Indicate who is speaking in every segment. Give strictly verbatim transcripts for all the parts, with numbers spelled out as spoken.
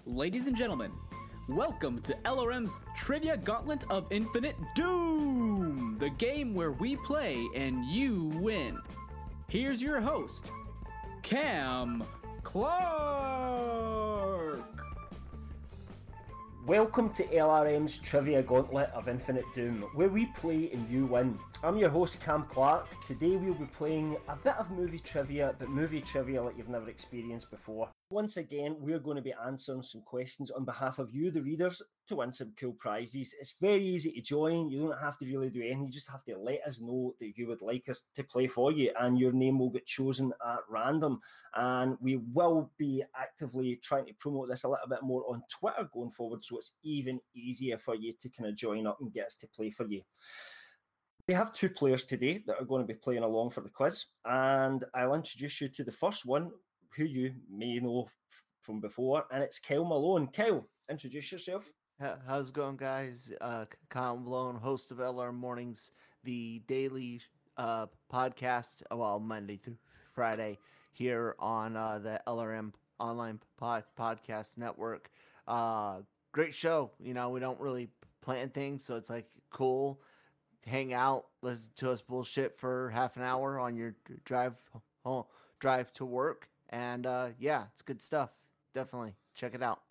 Speaker 1: Ladies and gentlemen, welcome to L R M's Trivia Gauntlet of Infinite Doom, the game where we play and you win. Here's your host, Cam Clark.
Speaker 2: Welcome to L R M's Trivia Gauntlet of Infinite Doom, where we play and you win. I'm your host, Cam Clark. Today we'll be playing a bit of movie trivia, but movie trivia like you've never experienced before. Once again, we're going to be answering some questions on behalf of you, the readers, to win some cool prizes. It's very easy to join. You don't have to really do anything. You just have to let us know that you would like us to play for you, and your name will get chosen at random. And we will be actively trying to promote this a little bit more on Twitter going forward, so it's even easier for you to kind of join up and get us to play for you. We have two players today that are going to be playing along for the quiz, and I'll introduce you to the first one, who you may know from before, and it's Kyle Malone. Kyle, introduce yourself.
Speaker 3: How's it going, guys? Uh, Kyle Malone, host of L R Mornings, the daily uh, podcast, well, Monday through Friday, here on uh, the L R M Online pod- Podcast Network. Uh, great show. You know, we don't really plan things, so it's like cool. Hang out, listen to us bullshit for half an hour on your drive home, drive to work. And uh, yeah, it's good stuff. Definitely check it out.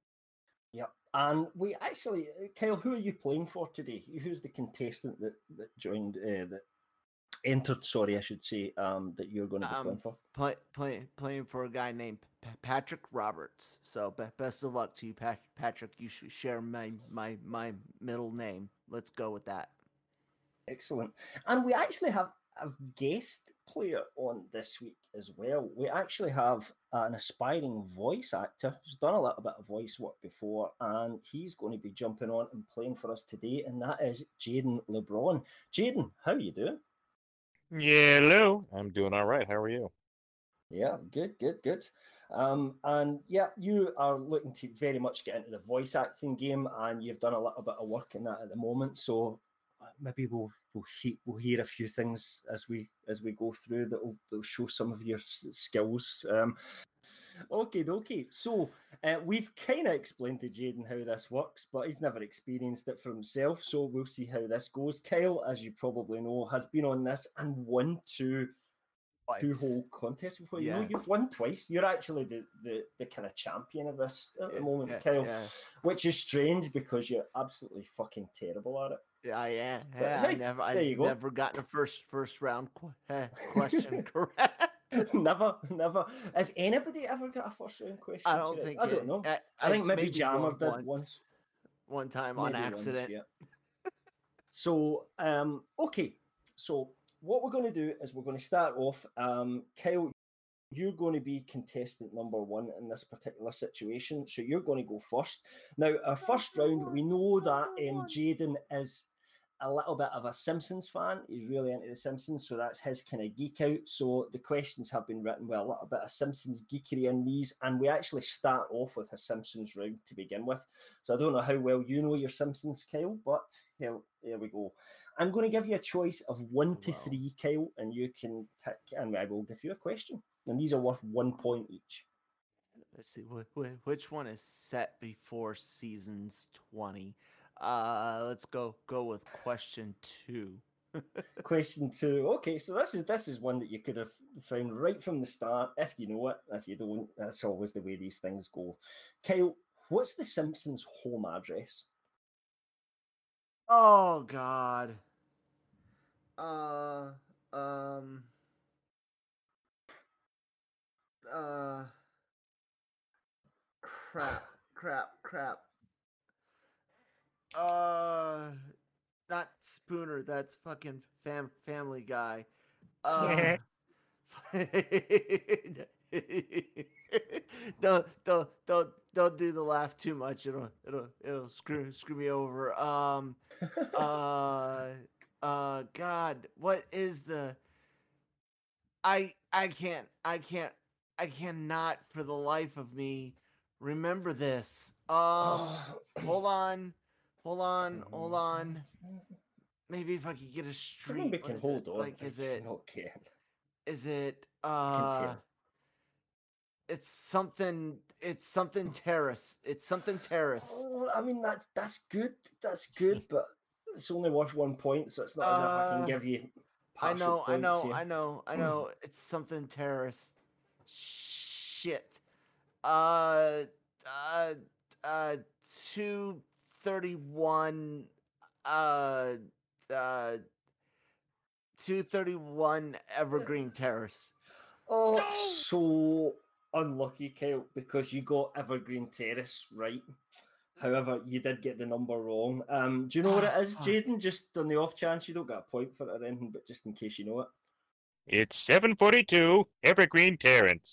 Speaker 2: Yep. And we actually, Kyle, who are you playing for today? Who's the contestant that, that joined, uh, that entered, sorry, I should say, um, that you're going to be
Speaker 3: um,
Speaker 2: playing for?
Speaker 3: Play, play, playing for a guy named P- Patrick Roberts. So be- best of luck to you, Pat- Patrick. You should share my, my, my middle name. Let's go with that.
Speaker 2: Excellent. And we actually have a guest player on this week as well. We actually have an aspiring voice actor who's done a little bit of voice work before, and he's going to be jumping on and playing for us today, and that is Jaden LeBron. Jaden, how are you doing?
Speaker 4: Yeah, hello. I'm doing all right. How are you?
Speaker 2: Yeah, good, good, good. Um, and yeah, you are looking to very much get into the voice acting game, and you've done a little bit of work in that at the moment, so maybe we'll we'll, he, we'll hear a few things as we as we go through that will that'll show some of your s- skills. Um, okay, okay. So uh, we've kind of explained to Jaden how this works, but he's never experienced it for himself. So we'll see how this goes. Kyle, as you probably know, has been on this and won two.
Speaker 3: Twice.
Speaker 2: Two whole contests before.
Speaker 3: Yeah.
Speaker 2: You know, you've won twice. You're actually the, the, the kind of champion of this at
Speaker 3: Yeah,
Speaker 2: the moment,
Speaker 3: yeah,
Speaker 2: Kyle,
Speaker 3: yeah.
Speaker 2: which is strange because you're absolutely fucking terrible at it.
Speaker 3: Yeah, I am.
Speaker 2: But
Speaker 3: Yeah,
Speaker 2: hey,
Speaker 3: I never,
Speaker 2: there you
Speaker 3: I've
Speaker 2: go.
Speaker 3: never gotten a first first round qu- uh, question correct.
Speaker 2: never, never. Has anybody ever got a first round question?
Speaker 3: I don't
Speaker 2: correct?
Speaker 3: think.
Speaker 2: I don't
Speaker 3: it-
Speaker 2: know.
Speaker 3: I,
Speaker 2: I think maybe
Speaker 3: maybe
Speaker 2: Jammer
Speaker 3: one-
Speaker 2: did
Speaker 3: once,
Speaker 2: once.
Speaker 3: one time on
Speaker 2: Maybe once,
Speaker 3: accident.
Speaker 2: yeah. So, um, okay. So what we're going to do is we're going to start off. Um, Kyle, you're going to be contestant number one in this particular situation. So you're going to go first. Now, our first round, we know that um, Jaden is a little bit of a Simpsons fan. He's really into The Simpsons, so that's his kind of geek out. So the questions have been written with a little bit of Simpsons geekery in these, and we actually start off with a Simpsons round to begin with. So I don't know how well you know your Simpsons, Kyle, but here, here we go. I'm going to give you a choice of one to
Speaker 3: Wow.
Speaker 2: three, Kyle, and you can pick, and I will give you a question. And these are worth one point each.
Speaker 3: Let's see, wh- wh- which one is set before seasons twenty? Uh, let's go go with question two.
Speaker 2: Question two. Okay, so this is this is one that you could have found right from the start if you know it. If you don't, that's always the way these things go. Kyle, what's the Simpsons' home address?
Speaker 3: Oh God. Uh, um, uh, crap, crap, crap. Uh, not Spooner. That's fucking fam Family Guy. Uh, don't don't don't don't do the laugh too much. It'll it'll it'll screw screw me over. Um, uh, uh, God, what is the? I I can't I can't I cannot for the life of me remember this. Um, hold on, hold on, hold on. Maybe if I could get a
Speaker 2: I
Speaker 3: street.
Speaker 2: think we
Speaker 3: what
Speaker 2: can
Speaker 3: is
Speaker 2: hold
Speaker 3: it?
Speaker 2: on.
Speaker 3: Like, is
Speaker 2: if
Speaker 3: it?
Speaker 2: you not can.
Speaker 3: Is it?
Speaker 2: Can
Speaker 3: Uh,
Speaker 2: tell.
Speaker 3: it's something. It's something terrace. It's something terrace.
Speaker 2: Oh, I mean that's that's good. That's good, but it's only worth one point, so it's not as if I can
Speaker 3: Uh,
Speaker 2: give you
Speaker 3: I
Speaker 2: partial
Speaker 3: know, I
Speaker 2: points
Speaker 3: know,
Speaker 2: here.
Speaker 3: I know, I know. It's something terrorist. Shit. Uh, uh, uh, two thirty-one. Uh, uh, two thirty-one Evergreen Terrace.
Speaker 2: Oh, so unlucky, Kyle, because you got Evergreen Terrace right. However, you did get the number wrong. Um, do you know what it is, Jaden? Just on the off chance you don't get a point for it or anything, but just in case you know it.
Speaker 4: It's seven forty-two Evergreen Terrace.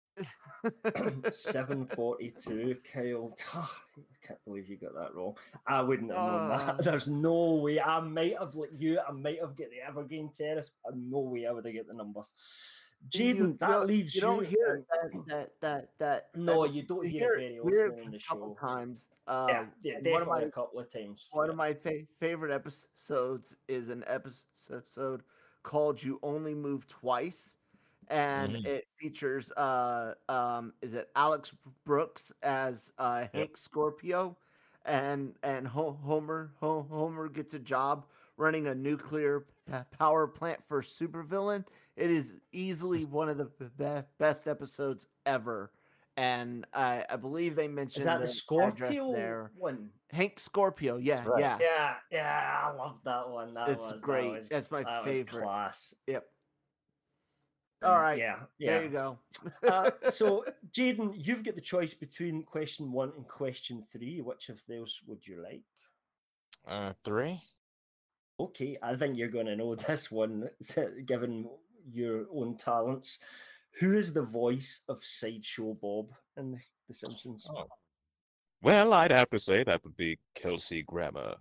Speaker 2: seven forty-two, Kyle. I can't believe you got that wrong. I wouldn't have known
Speaker 3: Uh.
Speaker 2: that. There's no way. I might have, like you, I might have get the Evergreen Terrace. but no way I would have get the number.
Speaker 3: You-
Speaker 2: Jaden, that
Speaker 3: don't-
Speaker 2: leaves you.
Speaker 3: You don't hear
Speaker 2: um,
Speaker 3: that that that that.
Speaker 2: No,
Speaker 3: that-
Speaker 2: you don't
Speaker 3: you
Speaker 2: hear it very
Speaker 3: you hear
Speaker 2: often in the
Speaker 3: a couple
Speaker 2: show.
Speaker 3: times. Uh,
Speaker 2: yeah, yeah,
Speaker 3: one
Speaker 2: definitely
Speaker 3: of my
Speaker 2: a couple of times.
Speaker 3: one
Speaker 2: yeah.
Speaker 3: of my fa- favorite episodes is an episode called "You Only Move Twice," and
Speaker 4: Mm.
Speaker 3: it features uh um is it Alex Brooks as uh Hank Scorpio, and and Ho- Homer Ho- Homer gets a job running a nuclear p- power plant for a supervillain. It is easily one of the be- best episodes ever. And I, I believe they mentioned
Speaker 2: Is that the
Speaker 3: address
Speaker 2: Scorpio
Speaker 3: there.
Speaker 2: one?
Speaker 3: Hank Scorpio, yeah,
Speaker 4: Right.
Speaker 3: yeah.
Speaker 2: Yeah, yeah, I love that one. That
Speaker 3: It's
Speaker 2: was
Speaker 3: great.
Speaker 2: That was,
Speaker 3: That's my
Speaker 2: that was
Speaker 3: favorite.
Speaker 2: class.
Speaker 3: Yep.
Speaker 2: And
Speaker 3: All right.
Speaker 2: Yeah,
Speaker 3: There
Speaker 2: yeah.
Speaker 3: you go.
Speaker 2: uh, so, Jaden, you've got the choice between question one and question three. Which of those would you like?
Speaker 4: Uh, three.
Speaker 2: Okay, I think you're going to know this one, given your own talents. Who is the voice of Sideshow Bob in The, the Simpsons?
Speaker 4: Oh. Well, I'd have to say that would be Kelsey Grammer.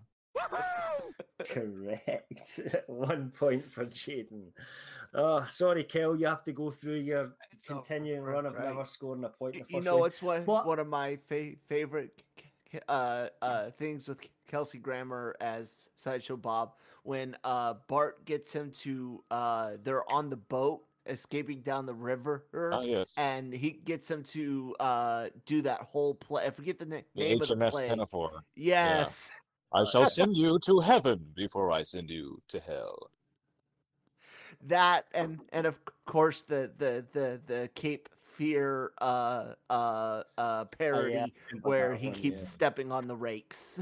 Speaker 2: Correct. One point for Jaden. Oh, sorry, Kel. You have to go through your
Speaker 3: It's all
Speaker 2: continuing
Speaker 3: right,
Speaker 2: run of
Speaker 3: right.
Speaker 2: never scoring a point in the first
Speaker 3: You know,
Speaker 2: round.
Speaker 3: it's one
Speaker 2: But-
Speaker 3: one of my fa- favorite uh, uh, things with Kelsey Grammer as Sideshow Bob when uh, Bart gets him to uh, they're on the boat escaping down the river,
Speaker 4: Oh yes.
Speaker 3: and he gets him to uh, do that whole play. I forget the na-
Speaker 4: the
Speaker 3: name of
Speaker 4: H M S
Speaker 3: the play.
Speaker 4: Pinafore.
Speaker 3: Yes.
Speaker 4: I shall send you to heaven before I send you to hell.
Speaker 3: That and and of course the the the the Cape Fear uh uh uh parody
Speaker 2: I remember
Speaker 3: where
Speaker 2: that
Speaker 3: he
Speaker 2: one,
Speaker 3: keeps
Speaker 2: yeah.
Speaker 3: stepping on the rakes.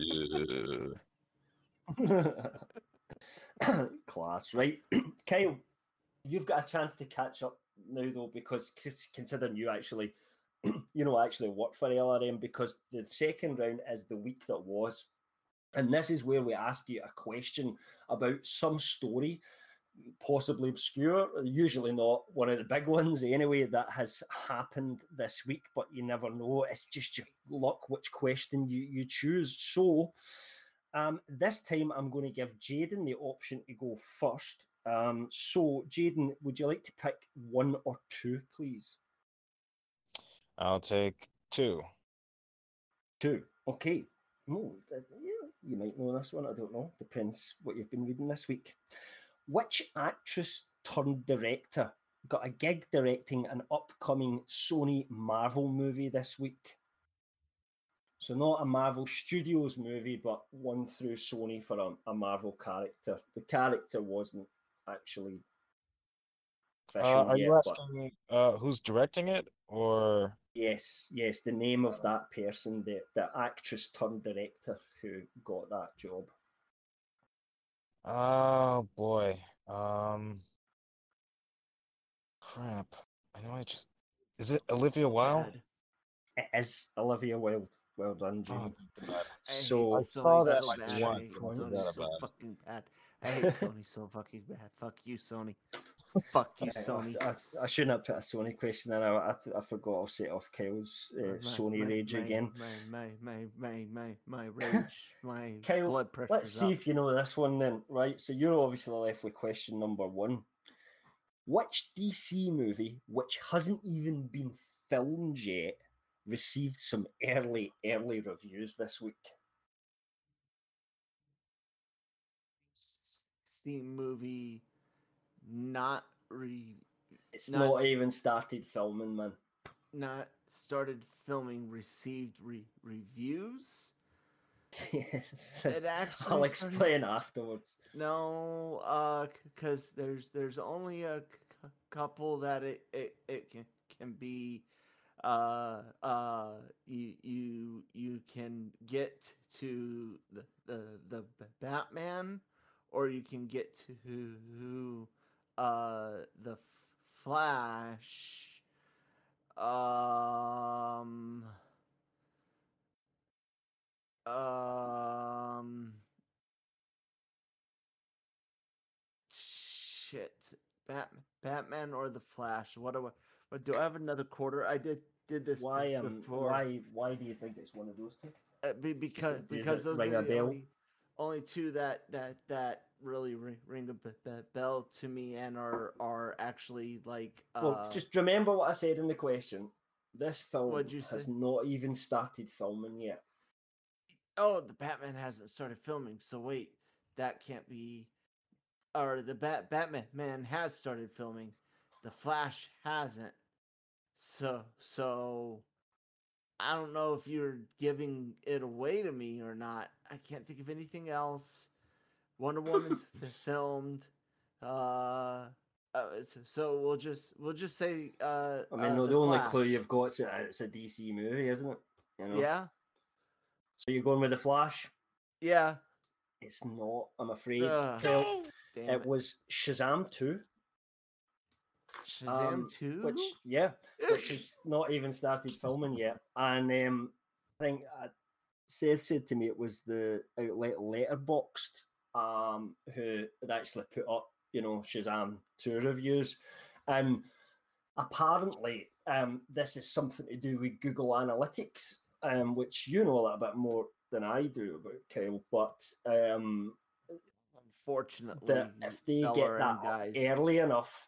Speaker 4: Yeah.
Speaker 2: Class, right? Kyle, you've got a chance to catch up now, though, because c- considering you actually, you know, actually work for L R M, because the second round is the week that was. And this is where we ask you a question about some story, possibly obscure, usually not one of the big ones anyway, that has happened this week, but you never know. It's just your luck which question you, you choose. So um, this time I'm going to give Jaden the option to go first. Um, so, Jaden, would you like to pick one or two, please?
Speaker 4: I'll take two.
Speaker 2: Two. Okay. Oh, th- yeah, you might know this one. I don't know. Depends what you've been reading this week. Which actress turned director got a gig directing an upcoming Sony Marvel movie this week? So not a Marvel Studios movie, but one through Sony for a, a Marvel character. The character wasn't actually
Speaker 4: Uh,
Speaker 2: official
Speaker 4: are
Speaker 2: yet,
Speaker 4: you
Speaker 2: but
Speaker 4: asking uh, who's directing it, or
Speaker 2: yes, yes, the name of that person, the, the actress turned director who got that job.
Speaker 4: oh boy, um, crap. I know I just is it Olivia Wilde?
Speaker 3: Bad.
Speaker 2: It is Olivia Wilde. Well done,
Speaker 4: Oh,
Speaker 2: Jane.
Speaker 4: God.
Speaker 3: I hate
Speaker 2: So
Speaker 4: I
Speaker 3: Sony
Speaker 4: saw that
Speaker 3: so
Speaker 4: like
Speaker 3: bad. I
Speaker 4: once
Speaker 3: hate
Speaker 4: and
Speaker 2: Point.
Speaker 3: Sony
Speaker 4: forgot
Speaker 3: so
Speaker 4: about it.
Speaker 3: fucking bad. I hate Sony so fucking bad. Fuck you, Sony. Fuck you,
Speaker 2: I,
Speaker 3: Sony.
Speaker 2: I, I shouldn't have put a Sony question in. I, I, I forgot I'll set off Kyle's uh,
Speaker 3: My-
Speaker 2: Sony
Speaker 3: my-
Speaker 2: rage
Speaker 3: my-
Speaker 2: again.
Speaker 3: My my my my my my rage. My
Speaker 2: Kyle,
Speaker 3: blood pressure.
Speaker 2: let's see if you know this one then, right? So you're obviously left with question number one. Which D C movie, which hasn't even been filmed yet, received some early, early reviews this week?
Speaker 3: Steam movie, not re.
Speaker 2: It's
Speaker 3: Not-
Speaker 2: not even started filming, man.
Speaker 3: not started filming received re- reviews.
Speaker 2: Yes,
Speaker 3: It actually
Speaker 2: I'll
Speaker 3: started-
Speaker 2: explain afterwards.
Speaker 3: No, uh, because there's there's only a c- couple that it it, it can can be, uh uh you you you can get to the the the B- Batman, or you can get to uh the F- Flash. Um. Um. Shit. Bat Batman or the Flash? What do I? What do I have another quarter? I did did this
Speaker 2: Why
Speaker 3: be-
Speaker 2: um
Speaker 3: before.
Speaker 2: why why do you think it's one of those two?
Speaker 3: Uh, be, because
Speaker 2: Does it
Speaker 3: because those are
Speaker 2: ring a
Speaker 3: the
Speaker 2: bell?
Speaker 3: only only two that that that really ring, ring a b- b- bell to me, and are are actually like uh
Speaker 2: Well, just remember what I said in the question. This film
Speaker 3: What'd you
Speaker 2: has
Speaker 3: say?
Speaker 2: not even started filming yet.
Speaker 3: oh, the Batman hasn't started filming. So wait, that can't be. Or the Bat Batman man has started filming. The Flash hasn't. So so I don't know if you're giving it away to me or not. I can't think of anything else. Wonder Woman's f- filmed. Uh, uh, so, so we'll just we'll just say. Uh,
Speaker 2: I mean,
Speaker 3: uh,
Speaker 2: no,
Speaker 3: the
Speaker 2: the only
Speaker 3: Flash.
Speaker 2: clue you've got is that it's a D C movie, isn't it? You know?
Speaker 3: Yeah,
Speaker 2: So you're going with the Flash?
Speaker 3: yeah.
Speaker 2: It's not, I'm afraid.
Speaker 3: Ugh.
Speaker 2: Kel.
Speaker 3: Damn
Speaker 2: It
Speaker 3: it.
Speaker 2: was Shazam two.
Speaker 3: Shazam
Speaker 2: um,
Speaker 3: two.
Speaker 2: Which, yeah, which has not even started filming yet. And um, I think uh, Seth said to me it was the outlet Letterboxd um, who had actually put up, you know, Shazam two reviews. And apparently, um, this is something to do with Google Analytics, um, which you know a little bit more than I do about, Kyle. But um,
Speaker 3: Unfortunately,
Speaker 2: that if they
Speaker 3: L
Speaker 2: get
Speaker 3: R
Speaker 2: that
Speaker 3: M
Speaker 2: up
Speaker 3: guys.
Speaker 2: early enough,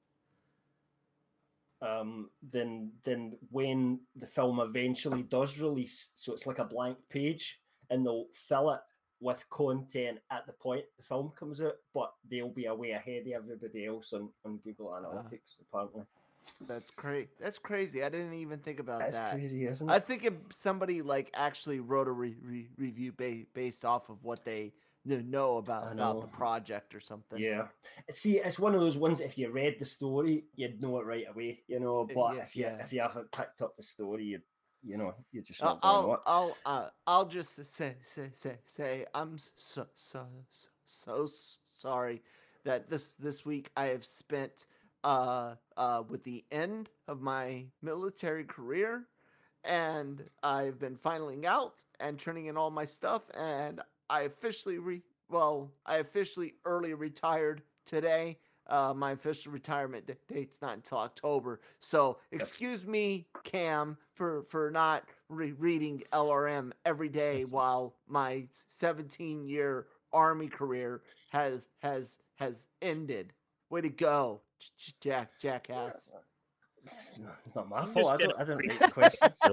Speaker 2: um, then then when the film eventually does release, so it's like a blank page, and they'll fill it with content at the point the film comes out, but they'll be way ahead of everybody else on, on Google Analytics, uh, apparently.
Speaker 3: That's crazy. That's crazy. I didn't even think about
Speaker 2: That's
Speaker 3: that.
Speaker 2: crazy, isn't it?
Speaker 3: I was thinking somebody like actually wrote a re- re- review ba- based off of what they kn- know about
Speaker 2: I
Speaker 3: about
Speaker 2: know.
Speaker 3: the project or something.
Speaker 2: Yeah. See, it's one of those ones, if you read the story, you'd know it right away, you know,
Speaker 3: Uh,
Speaker 2: but
Speaker 3: yeah,
Speaker 2: if you
Speaker 3: yeah.
Speaker 2: if you haven't picked up the story, you you know, you're just
Speaker 3: I'll
Speaker 2: not going to know
Speaker 3: I'll
Speaker 2: it.
Speaker 3: I'll, uh, I'll just say say say say I'm so so so, so sorry that this this week I have spent uh uh with the end of my military career, and I've been filing out and turning in all my stuff, and I officially re well I officially early retired today. Uh, my official retirement d- date's not until October, so excuse me, Cam, for for not re- reading L R M every day while my seventeen year army career has has has ended. Way to go, J- Jack jackass.
Speaker 2: It's not, it's not my
Speaker 4: I'm
Speaker 2: fault. I,
Speaker 4: just
Speaker 2: don't, I didn't
Speaker 4: gonna
Speaker 2: write the question.
Speaker 4: So,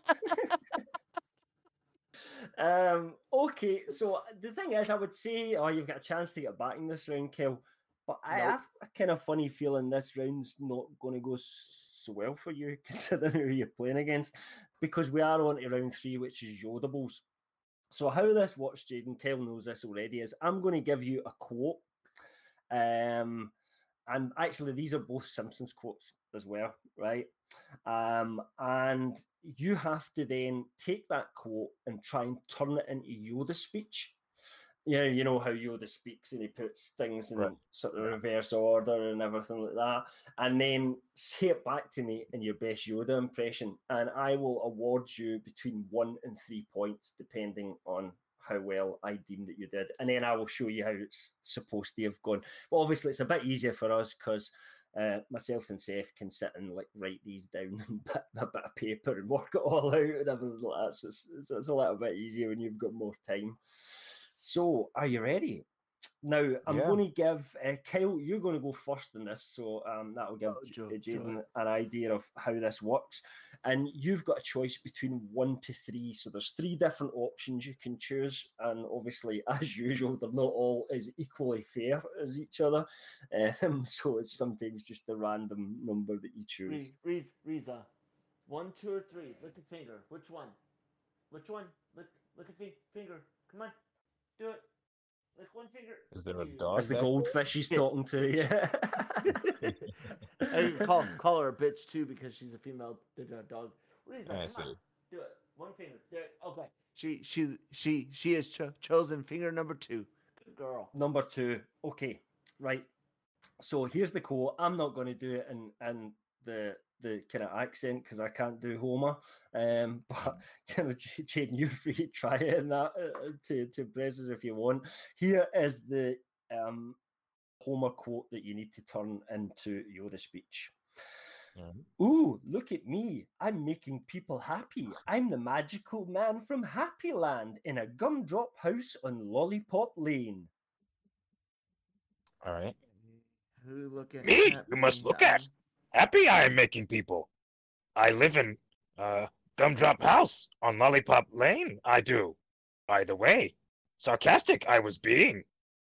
Speaker 2: Um, okay, so the thing is, I would say, oh, you've got a chance to get back in this round, Kel. But I
Speaker 3: Nope.
Speaker 2: have a kind of funny feeling this round's not going to go so well for you, considering who you're playing against, because we are on to round three, which is Yodables. So how this works, Jaden, Kel knows this already, is I'm going to give you a quote. Um, and actually, these are both Simpsons quotes as well, right? Um, and you have to then take that quote and try and turn it into Yoda speech. Yeah, you know how Yoda speaks and he puts things in
Speaker 4: Right.
Speaker 2: sort of reverse order and everything like that. And then say it back to me in your best Yoda impression, and I will award you between one and three points, depending on how well I deem that you did. And then I will show you how it's supposed to have gone. Well, obviously, it's a bit easier for us because uh, myself and Seth can sit and like write these down and put a bit of paper and work it all out and everything like that. So it's, it's, it's a little bit easier when you've got more time. So, are you ready? Now, I'm
Speaker 4: Yeah.
Speaker 2: going to give uh, Kyle, you're going to go first in this. So, um, that will give
Speaker 3: Oh,
Speaker 2: J-
Speaker 3: Joe,
Speaker 2: uh, Jaden
Speaker 3: Joe.
Speaker 2: an idea of how this works. And you've got a choice between one to three. So, there's three different options you can choose. And obviously, as usual, they're not all as equally fair as each other. Um, so, it's sometimes just a random number that you choose.
Speaker 3: Re- Re- Riza. One, two, or three. Lick a finger. Which one? Which one? Lick, lick a fi- finger. Come on, do it. Lick one finger.
Speaker 4: Is there a
Speaker 3: You-
Speaker 4: dog?
Speaker 2: That's the
Speaker 4: back there?
Speaker 2: goldfish he's
Speaker 3: Yeah.
Speaker 2: talking to. Yeah.
Speaker 3: I can call call her a bitch too because she's a female d- d- dog. Reza,
Speaker 4: I
Speaker 3: come
Speaker 4: see.
Speaker 3: on, do it. One finger. There. Okay. She she she she has cho- chosen finger number two. Good girl.
Speaker 2: Number two. Okay, right. So here's the quote. I'm not going to do it in in the the kind of accent because I can't do Homer. Um, but you know, J- Jaden, you're free to try it in that uh, to to braces if you want. Here is the um Homer quote that you need to turn into Yoda speech.
Speaker 4: Mhm.
Speaker 2: Ooh, look at me. I'm making people happy. I'm the magical man from Happy Land in a gumdrop house on Lollipop Lane.
Speaker 4: All right.
Speaker 3: Who look at
Speaker 4: Me?
Speaker 3: at
Speaker 4: You must
Speaker 3: me,
Speaker 4: look
Speaker 3: I'm-
Speaker 4: at. Happy I am making people. I live in uh Gumdrop House on Lollipop Lane. I do. By the way, sarcastic I was being.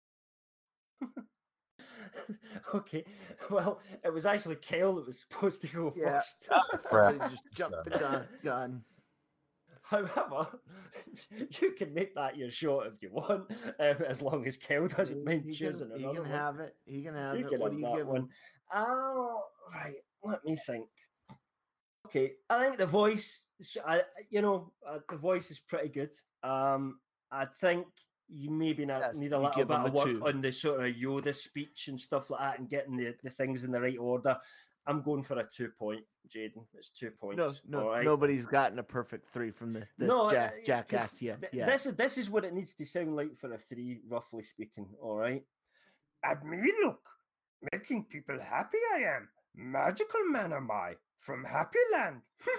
Speaker 2: Okay, well, it was actually Kyle that was supposed to go
Speaker 3: Yeah.
Speaker 2: first.
Speaker 3: Somebody just jumped the gun. gun.
Speaker 2: However, you can make that your shot if you want, um, as long as Kyle doesn't
Speaker 3: He-
Speaker 2: mind
Speaker 3: he
Speaker 2: choosing
Speaker 3: can, he
Speaker 2: another
Speaker 3: can
Speaker 2: one.
Speaker 3: have it. He can have
Speaker 2: You
Speaker 3: it.
Speaker 2: can
Speaker 3: What
Speaker 2: have
Speaker 3: do you
Speaker 2: that
Speaker 3: give
Speaker 2: one.
Speaker 3: him?
Speaker 2: Oh, right. Let me think. Okay, I think the voice, s- I, you know, uh, the voice is pretty good. Um, I think you maybe not
Speaker 3: Yes,
Speaker 2: need a
Speaker 3: you
Speaker 2: little
Speaker 3: give
Speaker 2: bit
Speaker 3: him
Speaker 2: of
Speaker 3: a
Speaker 2: work
Speaker 3: two.
Speaker 2: on the sort of Yoda speech and stuff like that, and getting the, the things in the right order. I'm going for a two point, Jaden. It's two points.
Speaker 3: No, no,
Speaker 2: all right?
Speaker 3: nobody's gotten a perfect three from the, this
Speaker 2: No,
Speaker 3: jack,
Speaker 2: uh, 'cause
Speaker 3: jackass yet.
Speaker 2: th-
Speaker 3: Yeah.
Speaker 2: This is this is what it needs to sound like for a three, roughly speaking. All right. At me, look, making people happy. I am magical man. Am I from Happy Land?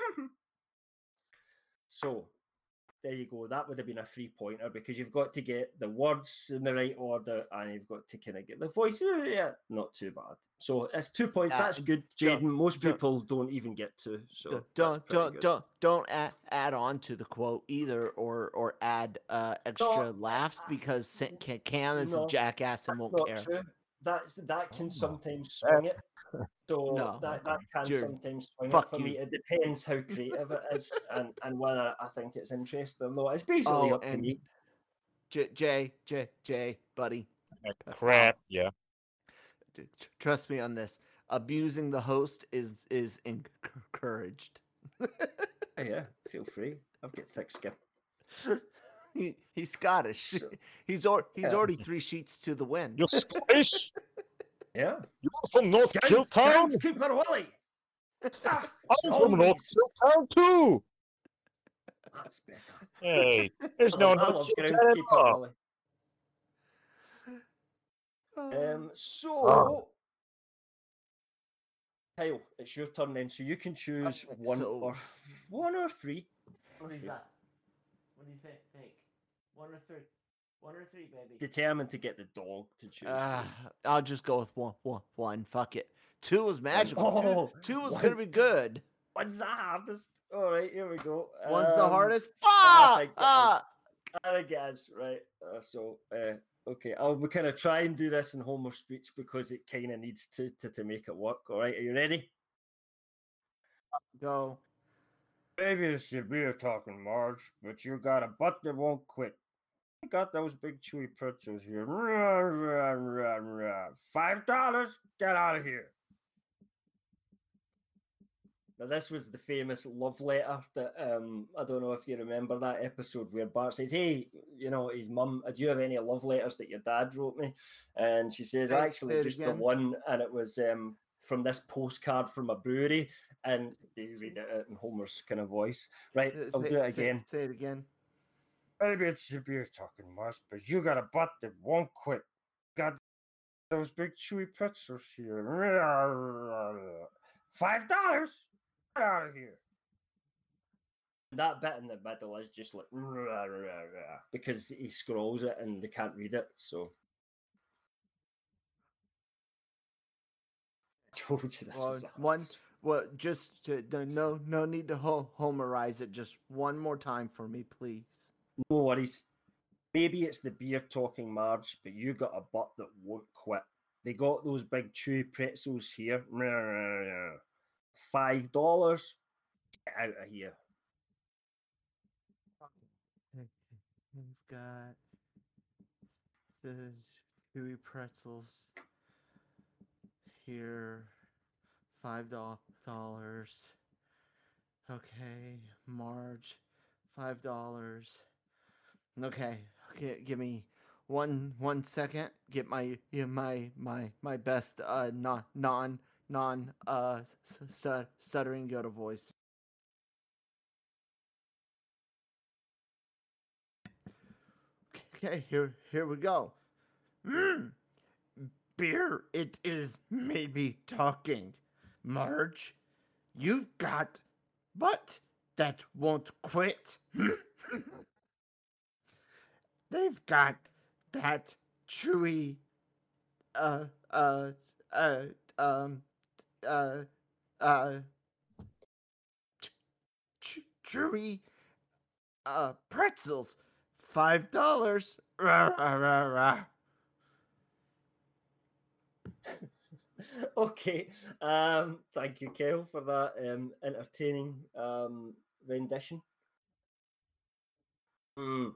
Speaker 2: So there you go. That would have been a three pointer because you've got to get the words in the right order and you've got to kind of get the voice. Yeah, not too bad. So it's two points.
Speaker 3: Uh,
Speaker 2: That's good,
Speaker 3: don't-
Speaker 2: Jaden. Most
Speaker 3: don't-
Speaker 2: people don't even get two. So
Speaker 3: Don't
Speaker 2: that's
Speaker 3: don't
Speaker 2: pretty
Speaker 3: don't
Speaker 2: good.
Speaker 3: don't, don't add, add on to the quote either, or or add uh, extra laughs because Sa- Ca- Cam is
Speaker 2: No,
Speaker 3: a jackass and
Speaker 2: That's
Speaker 3: won't
Speaker 2: not
Speaker 3: care.
Speaker 2: true. That's that can
Speaker 4: Oh,
Speaker 2: sometimes swing it. So
Speaker 3: No.
Speaker 2: that, that can
Speaker 3: You're-
Speaker 2: sometimes swing
Speaker 3: fuck
Speaker 2: it for me.
Speaker 3: you.
Speaker 2: It depends how creative it is and, and whether I think it's interesting or not. It's basically
Speaker 3: Oh,
Speaker 2: up to
Speaker 3: and
Speaker 2: me.
Speaker 3: J J J J buddy,
Speaker 4: Uh, Crap. Yeah.
Speaker 3: d- tr- trust me on this. Abusing the host is is encouraged.
Speaker 2: Oh, yeah, feel free. I've got thick skin.
Speaker 3: he, he's Scottish.
Speaker 2: So-
Speaker 3: he's or, he's
Speaker 2: Yeah.
Speaker 3: already three sheets to the win.
Speaker 4: You're Scottish.
Speaker 2: Yeah.
Speaker 4: You're from North
Speaker 2: Gowns,
Speaker 4: Killtown.
Speaker 2: Groundskeeper Willie. Ah,
Speaker 4: I'm from North
Speaker 2: always.
Speaker 4: Killtown too.
Speaker 2: That's better.
Speaker 4: Hey, there's
Speaker 2: I
Speaker 4: no
Speaker 2: love, I
Speaker 4: North
Speaker 2: love
Speaker 4: Killtown at
Speaker 2: Groundskeeper
Speaker 4: all.
Speaker 2: Willie.
Speaker 3: Oh.
Speaker 2: Um, so, Kyle, it's your turn then. So you can choose
Speaker 3: Okay,
Speaker 2: one
Speaker 3: so-
Speaker 2: or one or three.
Speaker 3: What is that? What do you think? Think one or three? One or three, baby.
Speaker 2: Determined to get the dog to choose.
Speaker 3: Uh,
Speaker 2: three.
Speaker 3: I'll just go with one, one, one. Fuck it. Two was magical.
Speaker 2: Oh,
Speaker 3: two, two was
Speaker 2: one.
Speaker 3: gonna be good.
Speaker 2: One's the hardest. All right, here we go.
Speaker 3: One's the
Speaker 2: Um,
Speaker 3: hardest.
Speaker 2: I
Speaker 3: Fuck!
Speaker 2: think it
Speaker 3: Ah!
Speaker 2: is. I think it is right. Uh, so, uh, okay, I'll kind of try and do this in Homer speech because it kind of needs to, to to make it work. All right, are you ready?
Speaker 3: Go.
Speaker 2: Maybe it's your beer talking, Marge, but you got a butt that won't quit. I got those big chewy pretzels here. Rah, rah, rah, rah. Five dollars? Get out of here. Now, this was the famous love letter that um I don't know if you remember that episode where Bart says, "Hey, you know, his mum, do you have any love letters that your dad wrote me?" And she says,
Speaker 3: Say-
Speaker 2: "Actually,
Speaker 3: say it
Speaker 2: just the
Speaker 3: again."
Speaker 2: one," and it was um from this postcard from a brewery, and they read it in Homer's kind of voice. Right,
Speaker 3: Uh,
Speaker 2: I'll
Speaker 3: say-
Speaker 2: do it
Speaker 3: say-
Speaker 2: again.
Speaker 3: Say it again.
Speaker 2: Maybe it's your beer talking, Marge, but you got a butt that won't quit. Got those big chewy pretzels here. Five dollars? Get out of here. That bit in the middle is just like because he scrolls it and they can't read it. So I told you this
Speaker 3: Well,
Speaker 2: was the
Speaker 3: one.
Speaker 2: hardest.
Speaker 3: Well, just to, the- no, no need to ho- homerize it. Just one more time for me, please.
Speaker 2: No worries. Maybe it's the beer talking, Marge, but you got a butt that won't quit. They got those big chewy pretzels here. Five dollars. Get out of here.
Speaker 3: We've got the chewy pretzels here, five dollars. Okay, Marge, five dollars. Okay, okay, give me one one second. Get my yeah, my my my best uh non non non uh st- stuttering Yoda voice. Okay, here here we go. Mm, beer, it is maybe talking. Marge, you've got butt that won't quit. They've got that chewy, uh, uh, uh, um, uh, uh, ch- chewy, uh, pretzels. Five dollars. Rah, rah, rah, rah.
Speaker 2: Okay, um, thank you, Kyle, for that um, entertaining um, rendition. Mm.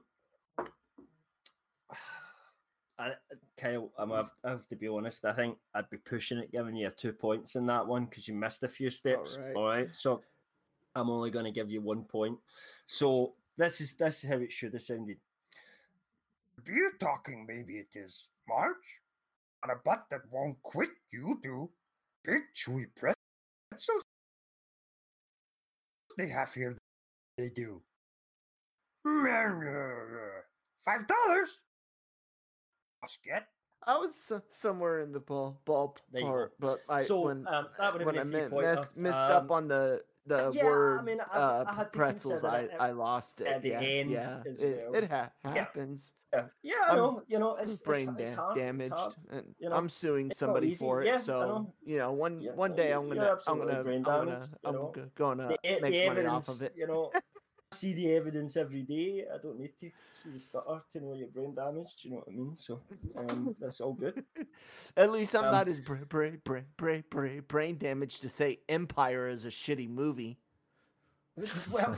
Speaker 2: I, Kyle, I'm, I have, I have to be honest. I think I'd be pushing it, giving you two points in that one because you missed a few steps.
Speaker 3: All right.
Speaker 2: All right, so I'm only going to give you one point. So this is this is how it should have sounded.
Speaker 4: Beer talking, maybe it is. Marge? On a butt that won't quit, you do. Big chewy pretzels they have here, they do. Five dollars? Get?
Speaker 3: I was so- somewhere in the ball ball
Speaker 2: There you
Speaker 3: part,
Speaker 2: go.
Speaker 3: but I
Speaker 2: So,
Speaker 3: when
Speaker 2: um, that would have
Speaker 3: when
Speaker 2: been
Speaker 3: I
Speaker 2: a few
Speaker 3: mi-
Speaker 2: pointer.
Speaker 3: messed, missed
Speaker 2: Um,
Speaker 3: up on the the
Speaker 2: yeah, I
Speaker 3: word
Speaker 2: mean, I-
Speaker 3: uh,
Speaker 2: I had to
Speaker 3: pretzels,
Speaker 2: consider
Speaker 3: I,
Speaker 2: it
Speaker 3: I lost it.
Speaker 2: at the
Speaker 3: yeah,
Speaker 2: end
Speaker 3: yeah,
Speaker 2: as
Speaker 3: it,
Speaker 2: well.
Speaker 3: it ha-
Speaker 2: Yeah.
Speaker 3: happens.
Speaker 2: Yeah, yeah, I
Speaker 3: I'm
Speaker 2: know. You know, it's,
Speaker 3: Brain
Speaker 2: it's, it's
Speaker 3: da-
Speaker 2: hard.
Speaker 3: damaged,
Speaker 2: It's hard.
Speaker 3: and
Speaker 2: You know,
Speaker 3: I'm suing
Speaker 2: it's not
Speaker 3: somebody
Speaker 2: easy.
Speaker 3: for it.
Speaker 2: Yeah, I
Speaker 3: so
Speaker 2: know.
Speaker 3: you know, one
Speaker 2: Yeah,
Speaker 3: one day I'm
Speaker 2: you're
Speaker 3: gonna I'm
Speaker 2: absolutely
Speaker 3: gonna
Speaker 2: brain
Speaker 3: I'm
Speaker 2: damaged.
Speaker 3: gonna
Speaker 2: You
Speaker 3: I'm
Speaker 2: know,
Speaker 3: go- gonna
Speaker 2: the, e-
Speaker 3: make
Speaker 2: the
Speaker 3: money
Speaker 2: evidence.
Speaker 3: off of it.
Speaker 2: You know, I see the evidence every day. I don't need to see the stutter to know you're brain damaged. You know what I mean? So um, that's all good.
Speaker 3: At least I'm
Speaker 2: Um,
Speaker 3: not as bra- bra- bra- bra- bra- brain damaged to say Empire is a shitty movie.
Speaker 2: Well,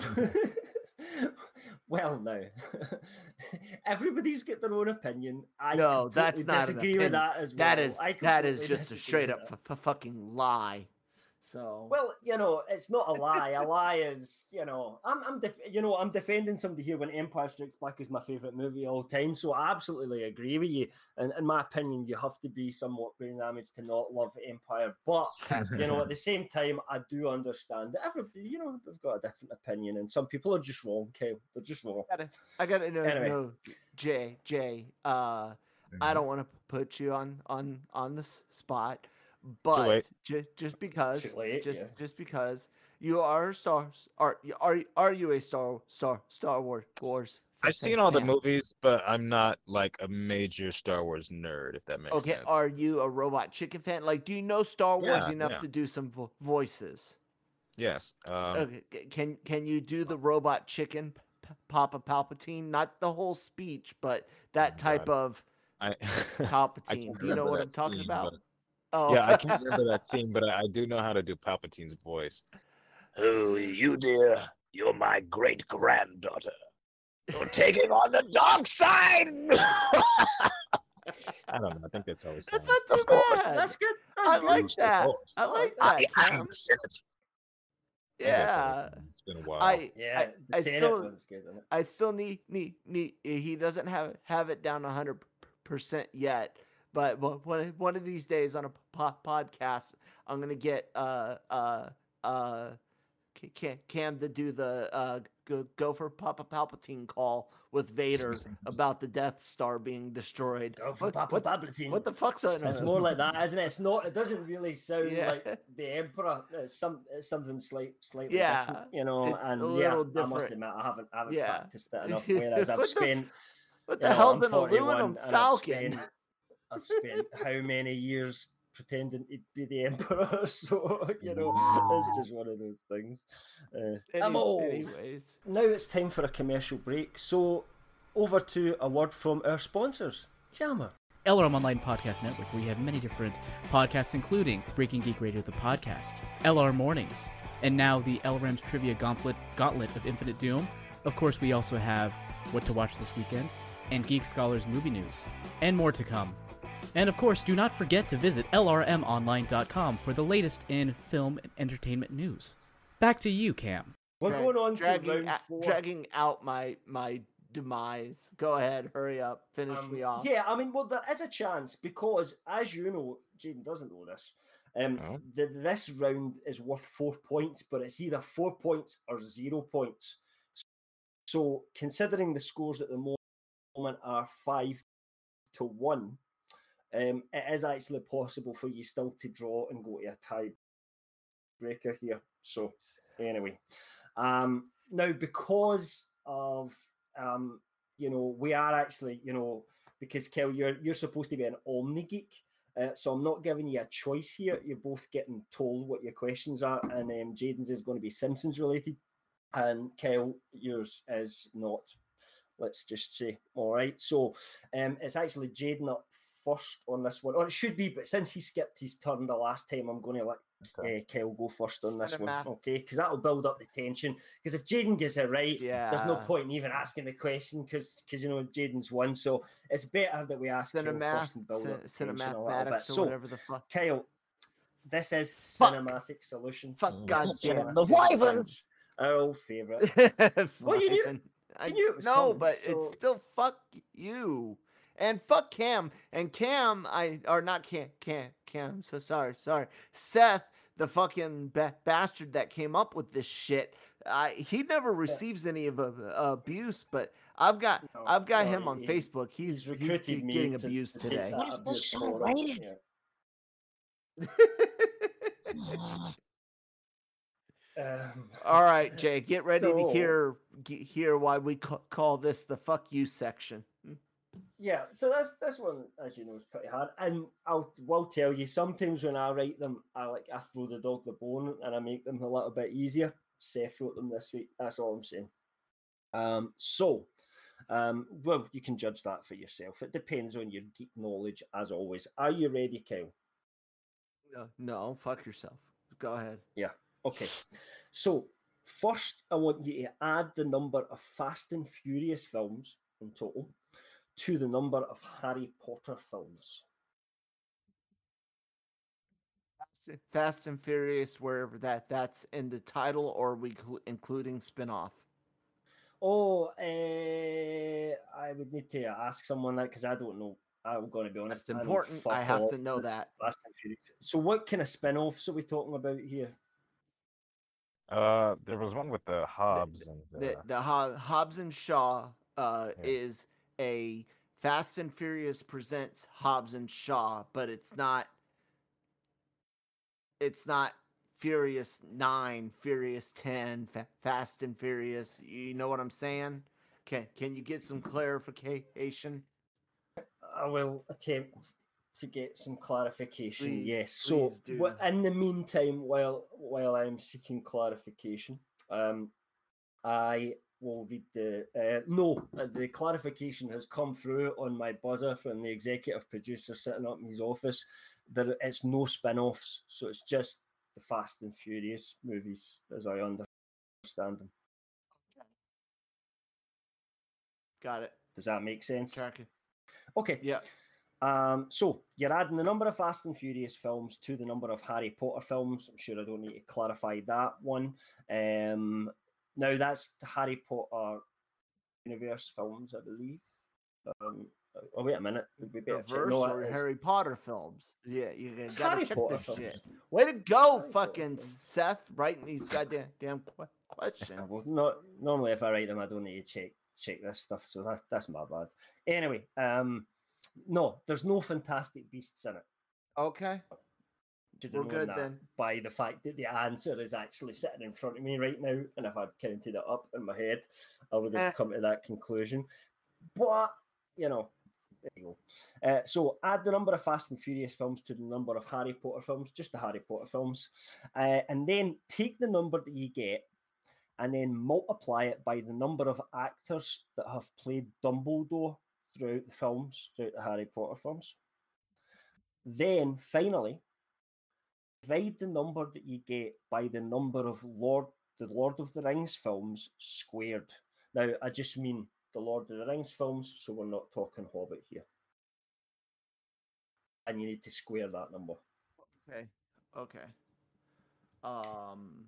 Speaker 2: well, now everybody's got their own opinion. I
Speaker 3: No, that's
Speaker 2: completely
Speaker 3: not an
Speaker 2: disagree with
Speaker 3: opinion.
Speaker 2: that as well.
Speaker 3: That is
Speaker 2: I
Speaker 3: that is
Speaker 2: completely
Speaker 3: just a
Speaker 2: disagree
Speaker 3: straight
Speaker 2: with
Speaker 3: up
Speaker 2: that.
Speaker 3: f- f- fucking lie. So
Speaker 2: Well, you know, it's not a lie. A lie is, you know, I'm, I'm, def- you know, I'm defending somebody here when Empire Strikes Back is my favorite movie of all time. So I absolutely agree with you. And in my opinion, you have to be somewhat brain damaged to not love Empire. But you know, at the same time, I do understand that everybody, you know, they've got a different opinion, and some people are just wrong, Kyle. They're just wrong.
Speaker 3: I gotta, I gotta know,
Speaker 2: Anyway.
Speaker 3: know, Jay, Jay. Uh, I don't want to put you on on on the s- spot, but
Speaker 4: late.
Speaker 3: just just because,
Speaker 2: Too late,
Speaker 3: just
Speaker 2: yeah.
Speaker 3: just because you are a Star, are are are you a Star Star Star Wars Wars?
Speaker 4: I've
Speaker 3: fan?
Speaker 4: seen all the movies, but I'm not like a major Star Wars nerd, if that makes
Speaker 3: Okay,
Speaker 4: sense.
Speaker 3: are you a Robot Chicken fan? Like, do you know Star Wars
Speaker 4: Yeah,
Speaker 3: enough
Speaker 4: yeah.
Speaker 3: to do some vo- voices?
Speaker 4: Yes. Um,
Speaker 3: Okay, c- can can you do the Robot Chicken, P- Papa Palpatine? Not the whole speech, but that
Speaker 4: Oh,
Speaker 3: type
Speaker 4: God.
Speaker 3: of
Speaker 4: I, I
Speaker 3: Palpatine.
Speaker 4: can't
Speaker 3: Do you know
Speaker 4: remember
Speaker 3: what
Speaker 4: that
Speaker 3: I'm talking
Speaker 4: scene,
Speaker 3: about?
Speaker 4: but-
Speaker 3: Oh,
Speaker 4: Yeah, I can't remember that scene, but I, I do know how to do Palpatine's voice. Oh, you dear, you're my great granddaughter. You're taking on the dark side. I don't know. I think that's always.
Speaker 3: That's
Speaker 4: sounds.
Speaker 3: not too
Speaker 4: Of course.
Speaker 3: bad.
Speaker 2: That's good. That's
Speaker 3: I
Speaker 2: good.
Speaker 3: like
Speaker 4: Of
Speaker 3: that.
Speaker 4: course.
Speaker 3: I like
Speaker 2: I-
Speaker 3: that.
Speaker 4: I
Speaker 3: Cam.
Speaker 4: am the Senate. I think that's
Speaker 3: Yeah,
Speaker 4: always- It's been a while.
Speaker 3: I
Speaker 2: Yeah,
Speaker 3: I,
Speaker 2: the
Speaker 3: I
Speaker 2: Senate
Speaker 3: still
Speaker 2: one's good, isn't it?
Speaker 3: I still need need need. He doesn't have have it down one hundred percent yet, but but one one of these days on a po- podcast, I'm gonna get uh uh uh Cam, Cam to do the uh go, go for Papa Palpatine call with Vader about the Death Star being destroyed.
Speaker 2: Go for
Speaker 3: What-
Speaker 2: Papa
Speaker 3: what,
Speaker 2: Palpatine.
Speaker 3: What the fuck's that?
Speaker 2: It's more like that, isn't it? It's not. It doesn't really sound
Speaker 3: Yeah.
Speaker 2: like the Emperor. It's some. It's something slight, slightly
Speaker 3: Yeah,
Speaker 2: different, you know.
Speaker 3: it's
Speaker 2: and
Speaker 3: a
Speaker 2: yeah,
Speaker 3: little
Speaker 2: I must
Speaker 3: different.
Speaker 2: admit, I haven't, I haven't
Speaker 3: Yeah.
Speaker 2: practiced it enough. Whereas I've
Speaker 3: What the-
Speaker 2: spent,
Speaker 3: What
Speaker 2: you
Speaker 3: the
Speaker 2: know,
Speaker 3: hell's
Speaker 2: I'm
Speaker 3: an aluminum
Speaker 2: forty-one, and I've
Speaker 3: falcon?
Speaker 2: spent, I've spent how many years pretending to be the Emperor? So you know, it's just one of those things. Uh, I'm
Speaker 3: Any-
Speaker 2: old.
Speaker 3: Anyways,
Speaker 2: Now it's time for a commercial break. So over to a word from our sponsors. Jammer.
Speaker 1: L R M Online Podcast Network, where you have many different podcasts, including Breaking Geek Radio, the podcast, L R Mornings, and now the L R M's Trivia Gauntlet, Gauntlet of Infinite Doom. Of course, we also have What to Watch This Weekend, and Geek Scholars Movie News, and more to come. And of course, do not forget to visit L R M online dot com for the latest in film and entertainment news. Back to you, Cam.
Speaker 2: We're
Speaker 3: Drag-
Speaker 2: going on
Speaker 3: dragging,
Speaker 2: to round
Speaker 3: a-
Speaker 2: four.
Speaker 3: dragging out my my demise. Go ahead, hurry up, finish
Speaker 2: Um,
Speaker 3: me off.
Speaker 2: Yeah, I mean, well, there is a chance because, as you know, Jaden doesn't know this. Um,
Speaker 4: Oh.
Speaker 2: the, this round is worth four points, but it's either four points or zero points. So, considering the scores at the moment are five to one, um, it is actually possible for you still to draw and go to a tiebreaker here. So, anyway, um, now because of um, you know, we are actually, you know, because Kel, you're you're supposed to be an omni geek. Uh, so I'm not giving you a choice here. You're both getting told what your questions are, and um, Jaden's is going to be Simpsons related, and Kyle, yours is not. Let's just say, all right. So um, it's actually Jaden up first on this one, or it should be, but since he skipped his turn the last time, I'm going to let
Speaker 4: Okay.
Speaker 2: uh, Kyle go first on this one,
Speaker 3: Cinematic.
Speaker 2: okay? Because that'll build up the tension. Because if Jaden gets it right,
Speaker 3: Yeah.
Speaker 2: there's no point in even asking the question because you know Jaden's won. So it's better that we ask Kyle
Speaker 3: Cinemath-
Speaker 2: first and build up the
Speaker 3: cin-
Speaker 2: tension a little bit.
Speaker 3: cinematics or
Speaker 2: So
Speaker 3: whatever the fuck.
Speaker 2: Kyle, this is
Speaker 3: Fuck.
Speaker 2: Cinematic Solutions.
Speaker 3: Fuck
Speaker 4: Mm.
Speaker 3: goddamn
Speaker 2: Cinematic
Speaker 4: The Wyvern.
Speaker 2: Solutions. Our old favourite. Well, you knew-
Speaker 3: Wyvern. I
Speaker 2: you knew it was
Speaker 3: no,
Speaker 2: coming,
Speaker 3: but
Speaker 2: so-
Speaker 3: it's still fuck you. And fuck Cam. And Cam, I or not Cam, Cam, Cam. So sorry, sorry. Seth, the fucking ba- bastard that came up with this shit. I he never receives any of uh, abuse, but I've got
Speaker 2: No,
Speaker 3: I've got
Speaker 2: no,
Speaker 3: him on
Speaker 2: he-
Speaker 3: Facebook. He's
Speaker 2: He's recruited
Speaker 3: he's
Speaker 2: me
Speaker 3: getting
Speaker 2: to,
Speaker 3: abused
Speaker 2: to take
Speaker 3: today.
Speaker 2: that
Speaker 4: What is
Speaker 2: abuse
Speaker 4: this show
Speaker 2: for him.
Speaker 4: rated?
Speaker 2: Yeah. Um,
Speaker 3: All right, Jay, get ready to
Speaker 2: so-
Speaker 3: hear g- hear why we ca- call this the fuck you section.
Speaker 2: Yeah, so this this one, as you know, is pretty hard, and I'll will tell you. Sometimes when I write them, I like I throw the dog the bone and I make them a little bit easier. Seth wrote them this week. That's all I'm saying. Um, so, um, well, you can judge that for yourself. It depends on your geek knowledge, as always. Are you ready, Kyle?
Speaker 3: No, no, fuck yourself. Go ahead.
Speaker 2: Okay. So first, I want you to add the number of Fast and Furious films in total to the number of Harry Potter films.
Speaker 3: Fast, Fast and Furious, wherever that that's in the title, or are we cl- including spin-off?
Speaker 2: Oh, uh, I would need to ask someone that because I don't know. I'm going to be honest.
Speaker 3: That's
Speaker 2: I know
Speaker 3: important.
Speaker 2: fuck
Speaker 3: I have
Speaker 2: all
Speaker 3: to know
Speaker 2: about
Speaker 3: that.
Speaker 2: Fast and Furious. So, what kind of spin-offs are we talking about here?
Speaker 4: Uh, there was one with the Hobbs and
Speaker 3: The
Speaker 4: uh,
Speaker 3: the Ho- Hobbs and Shaw uh,
Speaker 4: Yeah.
Speaker 3: is a Fast and Furious presents Hobbs and Shaw, but it's not. It's not Furious Nine, Furious Ten, Fa- Fast and Furious. You know what I'm saying? Can Can you get some clarification?
Speaker 2: I will attempt to get some clarification.
Speaker 3: Please-
Speaker 2: yes. So,
Speaker 3: please do.
Speaker 2: wh- in the meantime, while while I'm seeking clarification, um, I will read the uh, no. uh, The clarification has come through on my buzzer from the executive producer sitting up in his office. That it's no spin-offs, so it's just the Fast and Furious movies, as I understand them.
Speaker 3: Got it.
Speaker 2: Does that make sense?
Speaker 3: Tracking.
Speaker 2: Okay.
Speaker 3: Yeah.
Speaker 2: Um, so you're adding the number of Fast and Furious films to the number of Harry Potter films. I'm sure I don't need to clarify that one. Um, now that's the Harry Potter universe films, I believe. Um, oh wait a minute, we better check.
Speaker 3: Reverse
Speaker 2: No,
Speaker 3: or
Speaker 2: it is-
Speaker 3: Harry Potter films. Yeah, you
Speaker 2: it's
Speaker 3: gotta
Speaker 2: Harry
Speaker 3: check
Speaker 2: Potter
Speaker 3: this
Speaker 2: films.
Speaker 3: shit. Way to go,
Speaker 2: Harry Potter
Speaker 3: fucking
Speaker 2: films.
Speaker 3: Seth, writing these goddamn damn que- questions.
Speaker 2: Uh, Well, not normally if I write them, I don't need to check check this stuff. So that's that's my bad. Anyway, um, no, there's no Fantastic Beasts in it.
Speaker 3: Okay.
Speaker 2: Should
Speaker 3: We're
Speaker 2: have known
Speaker 3: good
Speaker 2: that
Speaker 3: then.
Speaker 2: by the fact that the answer is actually sitting in front of me right now, and if I'd counted it up in my head, I would have
Speaker 3: Eh.
Speaker 2: come to that conclusion. But you know, there you go. Uh, so add the number of Fast and Furious films to the number of Harry Potter films, just the Harry Potter films, uh, and then take the number that you get, and then multiply it by the number of actors that have played Dumbledore throughout the films, throughout the Harry Potter films. Then, finally, divide the number that you get by the number of Lord the Lord of the Rings films squared. Now, I just mean the Lord of the Rings films, so we're not talking Hobbit here. And you need to square that number.
Speaker 3: Okay. Okay. Um.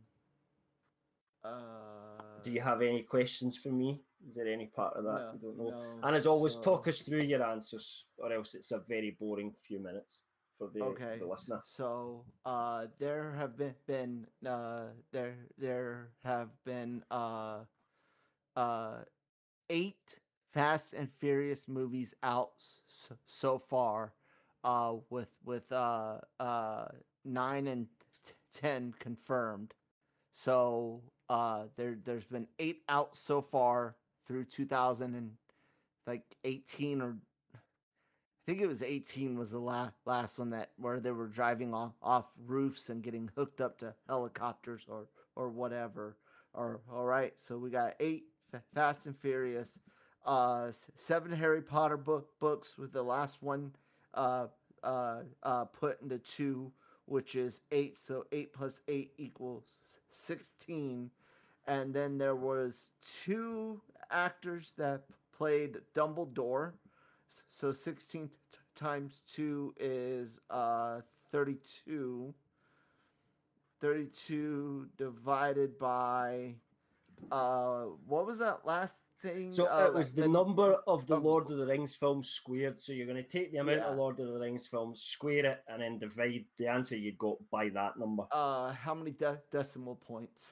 Speaker 3: Uh.
Speaker 2: Do you have any questions for me? Is there any part of that
Speaker 3: No,
Speaker 2: you don't know?
Speaker 3: no,
Speaker 2: And as always,
Speaker 3: so-
Speaker 2: talk us through your answers, or else it's a very boring few minutes for the,
Speaker 3: Okay.
Speaker 2: the listener.
Speaker 3: So, uh, there have been been uh there there have been uh uh eight Fast and Furious movies out so, so far, uh, with with uh uh nine and t- ten confirmed. So uh, there there's been eight out so far through two thousand and like eighteen, or I think it was eighteen was the la- last one that where they were driving off, off roofs and getting hooked up to helicopters or or whatever. Or all right, so we got eight Fa- Fast and Furious, uh, s- seven Harry Potter book books with the last one uh, uh, uh, put into two, which is eight. So eight plus eight equals sixteen. And then there was two actors that played Dumbledore. So sixteen t- times two is uh thirty-two. thirty-two divided by uh what was that last thing?
Speaker 2: So
Speaker 3: uh,
Speaker 2: it was the
Speaker 3: the-
Speaker 2: number of the
Speaker 3: of-
Speaker 2: Lord of the Rings films squared. So you're going to take the amount
Speaker 3: Yeah.
Speaker 2: of Lord of the Rings films, square it, and then divide the answer you got by that number.
Speaker 3: uh how many de- decimal points?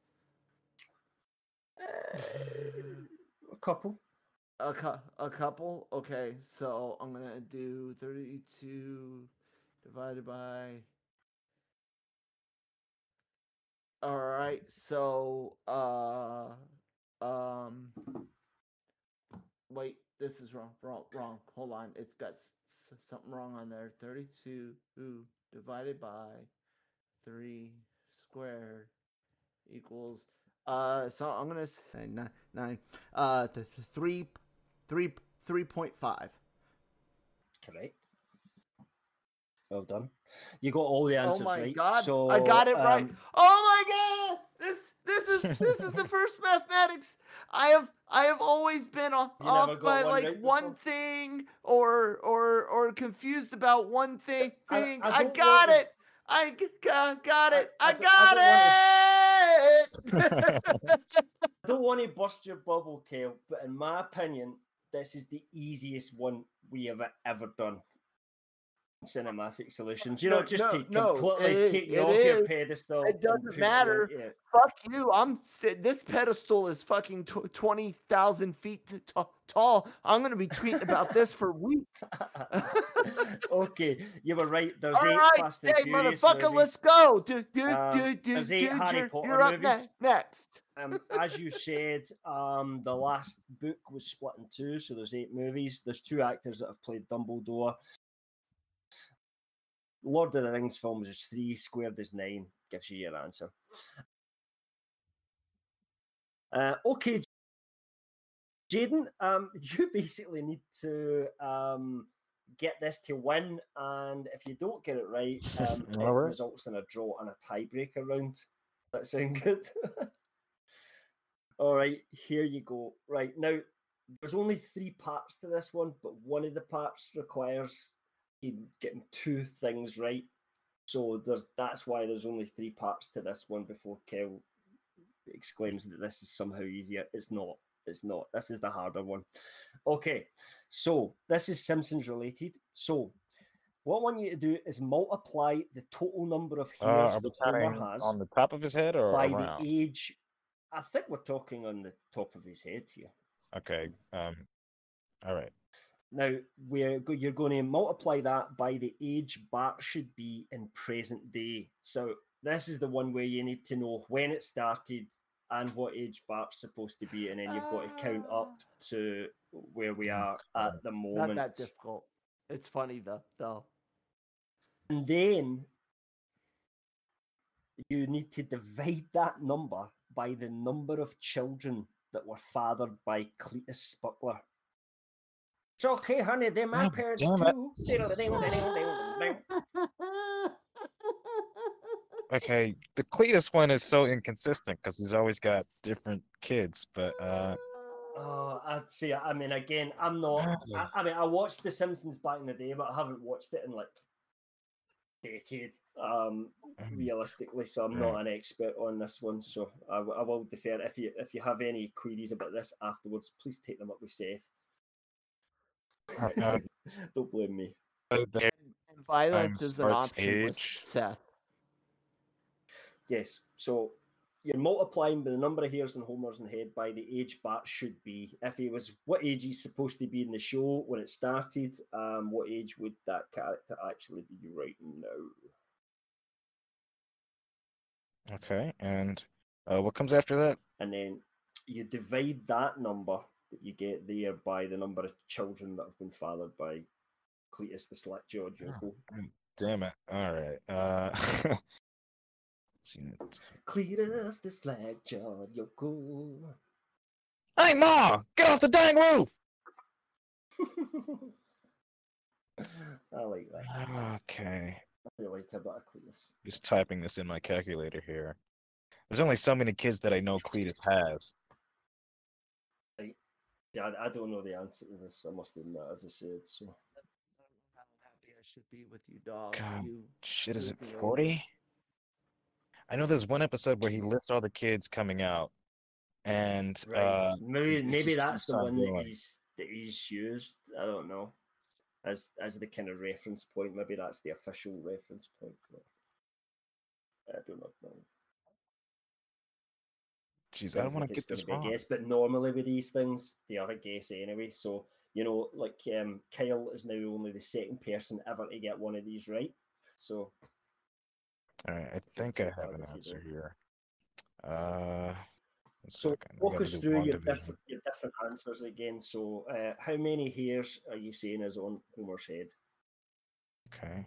Speaker 2: A couple.
Speaker 3: A, cu- a couple. Okay, so I'm gonna do thirty-two divided by. All right, so uh, um, wait, this is wrong, wrong, wrong. Hold on, it's got s- s- something wrong on there. Thirty-two divided by three squared equals. Uh, so I'm gonna say nine, nine. Uh, th- th- three, three, three point five.
Speaker 2: Correct. Well done. You got all the answers
Speaker 3: Oh my
Speaker 2: right.
Speaker 3: god,
Speaker 2: So,
Speaker 3: I got it right.
Speaker 2: um,
Speaker 3: Oh my god, this this is this is the first mathematics I have I have always been off,
Speaker 2: You never
Speaker 3: off
Speaker 2: got
Speaker 3: by
Speaker 2: one
Speaker 3: like
Speaker 2: right
Speaker 3: one
Speaker 2: before?
Speaker 3: thing or or or confused about one thing.
Speaker 2: I-
Speaker 3: Thing
Speaker 2: I
Speaker 3: I,
Speaker 2: don't
Speaker 3: got
Speaker 2: want to-
Speaker 3: it. I g- got, got
Speaker 2: I-
Speaker 3: it.
Speaker 2: I
Speaker 3: I,
Speaker 2: don't- I
Speaker 3: got it.
Speaker 2: I don't want to bust your bubble, Kel, but in my opinion, this is the easiest one we have ever done. Cinematic solutions. You know,
Speaker 3: No,
Speaker 2: just
Speaker 3: no,
Speaker 2: to
Speaker 3: no,
Speaker 2: completely
Speaker 3: it-
Speaker 2: take you
Speaker 3: it
Speaker 2: off your
Speaker 3: is.
Speaker 2: pedestal.
Speaker 3: It
Speaker 2: and
Speaker 3: doesn't
Speaker 2: push you
Speaker 3: matter.
Speaker 2: into it.
Speaker 3: Fuck you. I'm si- this pedestal is fucking tw- twenty thousand feet t- t- tall. I'm going to be tweeting about this for weeks.
Speaker 2: Okay, you were right. There's
Speaker 3: All
Speaker 2: eight
Speaker 3: right,
Speaker 2: Fast and
Speaker 3: hey,
Speaker 2: Furious
Speaker 3: motherfucker,
Speaker 2: movies.
Speaker 3: let's go. Dude, dude,
Speaker 2: Um,
Speaker 3: dude, dude,
Speaker 2: there's eight
Speaker 3: dude,
Speaker 2: Harry
Speaker 3: you're,
Speaker 2: Potter
Speaker 3: you're up
Speaker 2: movies.
Speaker 3: ne- next.
Speaker 2: Um, as you said, um, the last book was split in two, so there's eight movies. There's two actors that have played Dumbledore. Lord of the Rings films is three, squared is nine. Gives you your answer. Uh, okay, Jaden, um, you basically need to um, get this to win, and if you don't get it right, um, it
Speaker 4: All right.
Speaker 2: results in a draw and a tiebreaker round. Does that sound good? All right, here you go. Right, now, there's only three parts to this one, but one of the parts requires you getting two things right. So there's that's why there's only three parts to this one before Kel exclaims that this is somehow easier. It's not. It's not. This is the harder one. Okay, so this is Simpsons related. So what I want you to do is multiply the total number of
Speaker 4: Uh,
Speaker 2: hairs
Speaker 4: are we
Speaker 2: that Homer
Speaker 4: counting
Speaker 2: has
Speaker 4: on the top of his head or
Speaker 2: by
Speaker 4: around?
Speaker 2: the age. I think we're talking on the top of his head here.
Speaker 4: Okay. Um. All right.
Speaker 2: Now we're go- you're going to multiply that by the age Bart should be in present day. So this is the one where you need to know when it started and what age Bart's supposed to be, and then you've got to count up to where we are at the
Speaker 3: Not
Speaker 2: moment.
Speaker 3: that difficult. It's funny though, though.
Speaker 2: And then you need to divide that number by the number of children that were fathered by Cletus Spuckler. It's okay, honey. They're my
Speaker 4: God
Speaker 2: parents
Speaker 4: damn it.
Speaker 2: too. Diddle-a-ding-a-ding-a-ding-a-ding.
Speaker 4: Okay, the Cletus one is so inconsistent because he's always got different kids, but uh,
Speaker 2: Oh, I'd say. I mean, again, I'm not. I, I mean, I watched The Simpsons back in the day, but I haven't watched it in like decade. Um, realistically, so I'm not an expert on this one. So I, I will defer. If you if you have any queries about this afterwards, please take them up with Seth.
Speaker 4: uh,
Speaker 2: Don't blame me.
Speaker 4: uh, the
Speaker 3: And violence
Speaker 4: times
Speaker 3: is an
Speaker 4: Bart's
Speaker 3: option with
Speaker 4: age.
Speaker 3: Seth.
Speaker 2: Yes. So you're multiplying by the number of hairs and Homer's in the head by the age Bart should be. If he was what age he's supposed to be in the show when it started, um, what age would that character actually be right now?
Speaker 4: Okay, and uh, what comes after that?
Speaker 2: And then you divide that number that you get there by the number of children that have been fathered by Cletus the Slack Jaw Joko.
Speaker 4: Damn it! All right. Uh,
Speaker 2: Cletus the Slack Jaw Joko.
Speaker 4: Hey, Ma! Get off the dang roof!
Speaker 2: I like that.
Speaker 4: Okay.
Speaker 2: I feel like a bit of Cletus.
Speaker 4: Just typing this in my calculator here. There's only so many kids that I know Cletus has.
Speaker 2: Right. Yeah, I, I don't know the answer to this. I must admit, as I said. So.
Speaker 3: How happy I should be with you, dog.
Speaker 4: God,
Speaker 3: You
Speaker 4: shit, is it
Speaker 3: moving over.
Speaker 4: forty? I know there's one episode where he lists all the kids coming out, and
Speaker 2: Right.
Speaker 4: uh,
Speaker 2: maybe
Speaker 4: it
Speaker 2: maybe
Speaker 4: just
Speaker 2: that's
Speaker 4: keeps
Speaker 2: the
Speaker 4: on
Speaker 2: one that
Speaker 4: going.
Speaker 2: he's that he's used. I don't know. As as the kind of reference point. Maybe that's the official reference point. I do not know.
Speaker 4: Jeez, I don't want to get
Speaker 2: It's going
Speaker 4: this
Speaker 2: to be a
Speaker 4: wrong.
Speaker 2: guess, but normally with these things, they are a guess anyway. So you know, like um, Kyle is now only the second person ever to get one of these right. So.
Speaker 4: All right, I
Speaker 2: feel
Speaker 4: think I
Speaker 2: too
Speaker 4: have
Speaker 2: bad
Speaker 4: an
Speaker 2: if you
Speaker 4: answer
Speaker 2: don't.
Speaker 4: here. Uh, one
Speaker 2: So
Speaker 4: second. I
Speaker 2: walk
Speaker 4: gotta
Speaker 2: us
Speaker 4: do
Speaker 2: through
Speaker 4: one
Speaker 2: your
Speaker 4: division.
Speaker 2: different your different answers again. So uh, how many hairs are you saying is on Homer's head?
Speaker 4: Okay.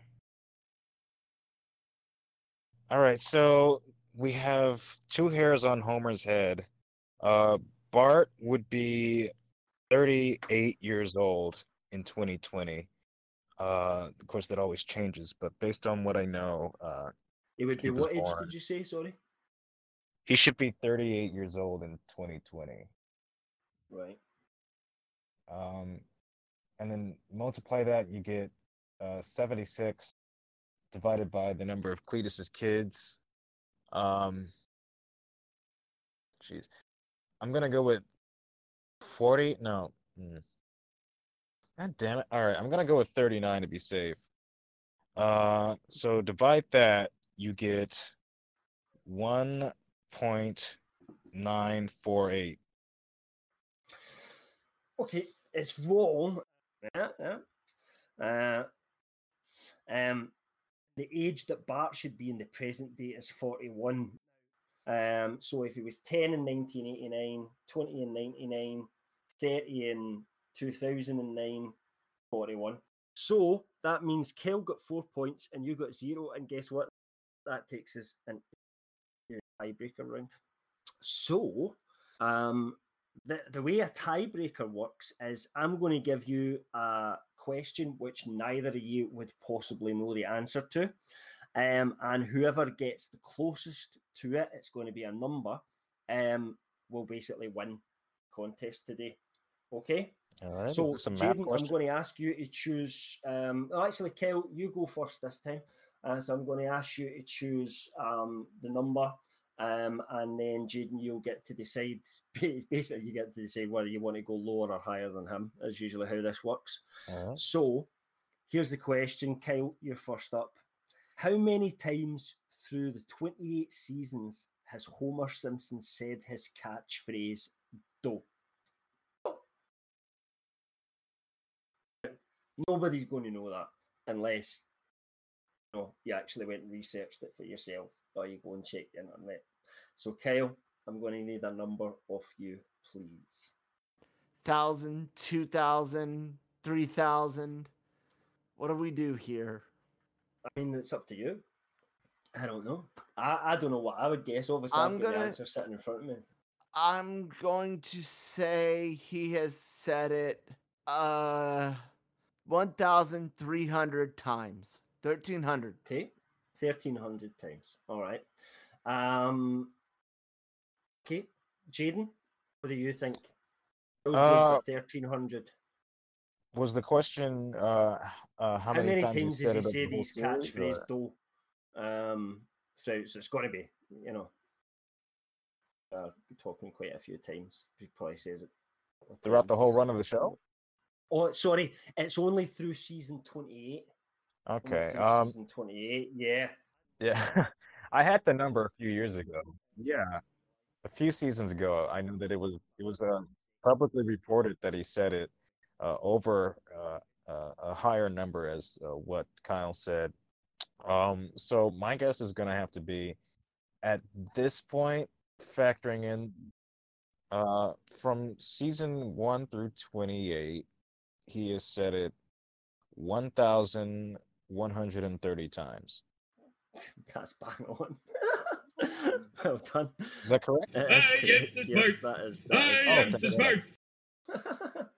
Speaker 4: All right, so we have two hairs on Homer's head. Uh, Bart would be thirty-eight years old in twenty twenty. Uh, of course, that always changes, but based on what I know, uh,
Speaker 2: It would be
Speaker 4: he was
Speaker 2: what age
Speaker 4: born.
Speaker 2: did you say? Sorry.
Speaker 4: He should be thirty-eight years old in twenty twenty.
Speaker 2: Right.
Speaker 4: Um, and then multiply that, you get uh, seventy-six divided by the number of Cletus's kids. Um, jeez, I'm gonna go with forty. No, mm. God damn it! All right, I'm gonna go with thirty-nine to be safe. Uh, so divide that, you get one point nine four eight.
Speaker 2: Okay, it's wrong. Yeah, yeah. Uh, um, the age that Bart should be in the present day is forty-one. Um, so if he was ten in nineteen eighty-nine, twenty in ninety-nine, thirty in two thousand nine, forty-one. So that means Kel got four points and you got zero. And guess what? That takes us into the tiebreaker round. So, um, the, the way a tiebreaker works is I'm going to give you a question which neither of you would possibly know the answer to. Um, and whoever gets the closest to it, it's going to be a number, um, will basically win contest today. Okay?
Speaker 4: All right.
Speaker 2: So,
Speaker 4: is this a math
Speaker 2: Jaden, I'm
Speaker 4: question?
Speaker 2: going to ask you to choose. Um, oh, actually, Kel, you go first this time. Uh, so I'm going to ask you to choose um, the number, um, and then Jaden, you'll get to decide. Basically, you get to decide whether you want to go lower or higher than him. Is usually how this works.
Speaker 4: All right.
Speaker 2: So, here's the question, Kyle. You're first up. How many times through the twenty-eight seasons has Homer Simpson said his catchphrase "Do"? Nobody's going to know that unless you know you actually went and researched it for yourself, or you go and check the internet. So, Kyle, I'm going to need a number off you, please.
Speaker 3: Thousand, two thousand, three thousand. What do we do here?
Speaker 2: I mean, it's up to you. I don't know. I, I don't know what I would guess. Obviously,
Speaker 3: I'm
Speaker 2: I've got
Speaker 3: gonna-
Speaker 2: the answer sitting in front of me.
Speaker 3: I'm going to say he has said it Uh, one thousand three hundred times. thirteen hundred.
Speaker 2: Okay, thirteen hundred times. All right. Um. Okay, Jaden, what do you think? I was going for
Speaker 4: Uh,
Speaker 2: thirteen hundred.
Speaker 4: was the question uh, uh, how
Speaker 2: How
Speaker 4: many
Speaker 2: many
Speaker 4: times he
Speaker 2: times does
Speaker 4: said
Speaker 2: he
Speaker 4: it over
Speaker 2: say
Speaker 4: the whole
Speaker 2: these
Speaker 4: series?
Speaker 2: catchphrase
Speaker 4: Or...
Speaker 2: "do"? Um. So, so it's got to be, you know, uh, talking quite a few times. He probably says it
Speaker 4: throughout the whole
Speaker 2: times.
Speaker 4: run of the show?
Speaker 2: Oh, sorry, it's only through season twenty-eight. Only
Speaker 4: Okay.
Speaker 2: through
Speaker 4: Um.
Speaker 2: season twenty-eight. Yeah.
Speaker 4: Yeah. I had the number a few years ago. Yeah. A few seasons ago, I knew that it was it was uh, publicly reported that he said it uh, over uh, uh, a higher number as uh, what Kyle said. Um, so my guess is going to have to be at this point, factoring in uh, from season one through twenty-eight, he has said it one thousand one hundred thirty times.
Speaker 2: That's bang on. Well done.
Speaker 4: Is that correct?
Speaker 2: It is
Speaker 5: Ah, yes,
Speaker 2: correct.
Speaker 5: that's
Speaker 2: Yeah,
Speaker 5: smart.
Speaker 2: that is.
Speaker 5: I
Speaker 2: That is
Speaker 5: am
Speaker 4: okay.
Speaker 5: so smart.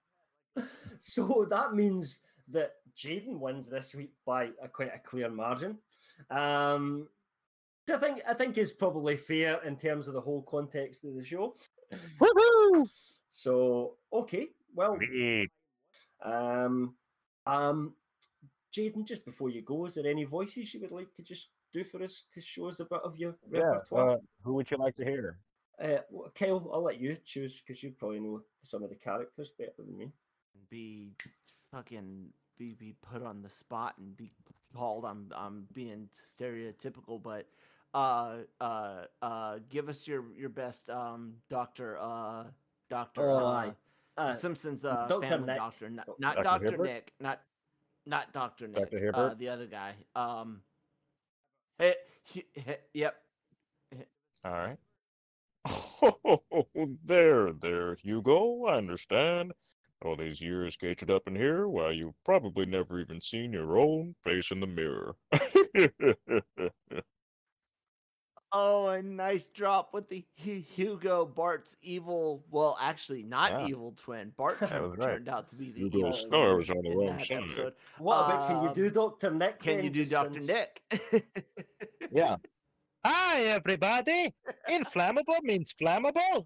Speaker 2: So that means that Jaden wins this week by a, quite a clear margin. Um, which I think I think is probably fair in terms of the whole context of the show.
Speaker 4: Woohoo!
Speaker 2: So okay, well,
Speaker 4: Me.
Speaker 2: um, um, Jaden, just before you go, is there any voices you would like to just do for us to show us a bit of your
Speaker 4: Yeah.
Speaker 2: repertoire?
Speaker 4: Uh, who would you like to hear?
Speaker 2: Uh, well, Kyle, I'll let you choose because you probably know some of the characters better than me.
Speaker 3: Be fucking be be put on the spot and be called. I'm I'm being stereotypical, but uh uh uh give us your your best um doctor uh doctor
Speaker 2: Oh,
Speaker 3: uh
Speaker 2: aye. Uh,
Speaker 3: Simpsons uh
Speaker 2: Doctor
Speaker 3: family
Speaker 2: Nick.
Speaker 3: doctor, not,
Speaker 2: Doctor
Speaker 3: not
Speaker 4: Doctor
Speaker 3: Doctor
Speaker 4: Hibbert?
Speaker 3: Nick, not not Doctor Nick,
Speaker 4: Doctor
Speaker 3: uh
Speaker 4: Hibbert?
Speaker 3: the other guy. Um, hey, he, he, yep.
Speaker 4: All right. Oh, there, there, Hugo. I understand. All these years gated up in here, while you've probably never even seen your own face in the mirror.
Speaker 3: Oh, a nice drop with the Hu- Hugo Bart's evil. Well, actually, not
Speaker 4: Yeah.
Speaker 3: evil twin. Bart
Speaker 4: That
Speaker 3: tur-
Speaker 4: was right.
Speaker 3: turned out to be the
Speaker 4: Hugo
Speaker 3: evil
Speaker 2: That was
Speaker 3: twin
Speaker 4: Star's on the
Speaker 3: in
Speaker 4: wrong
Speaker 3: that
Speaker 4: side.
Speaker 3: episode.
Speaker 2: What about can you do
Speaker 3: Um,
Speaker 2: Doctor Nick?
Speaker 3: Can
Speaker 2: then,
Speaker 3: you do
Speaker 2: just
Speaker 3: Doctor
Speaker 2: since-
Speaker 3: Nick?
Speaker 4: Yeah. Hi, everybody. Inflammable means flammable.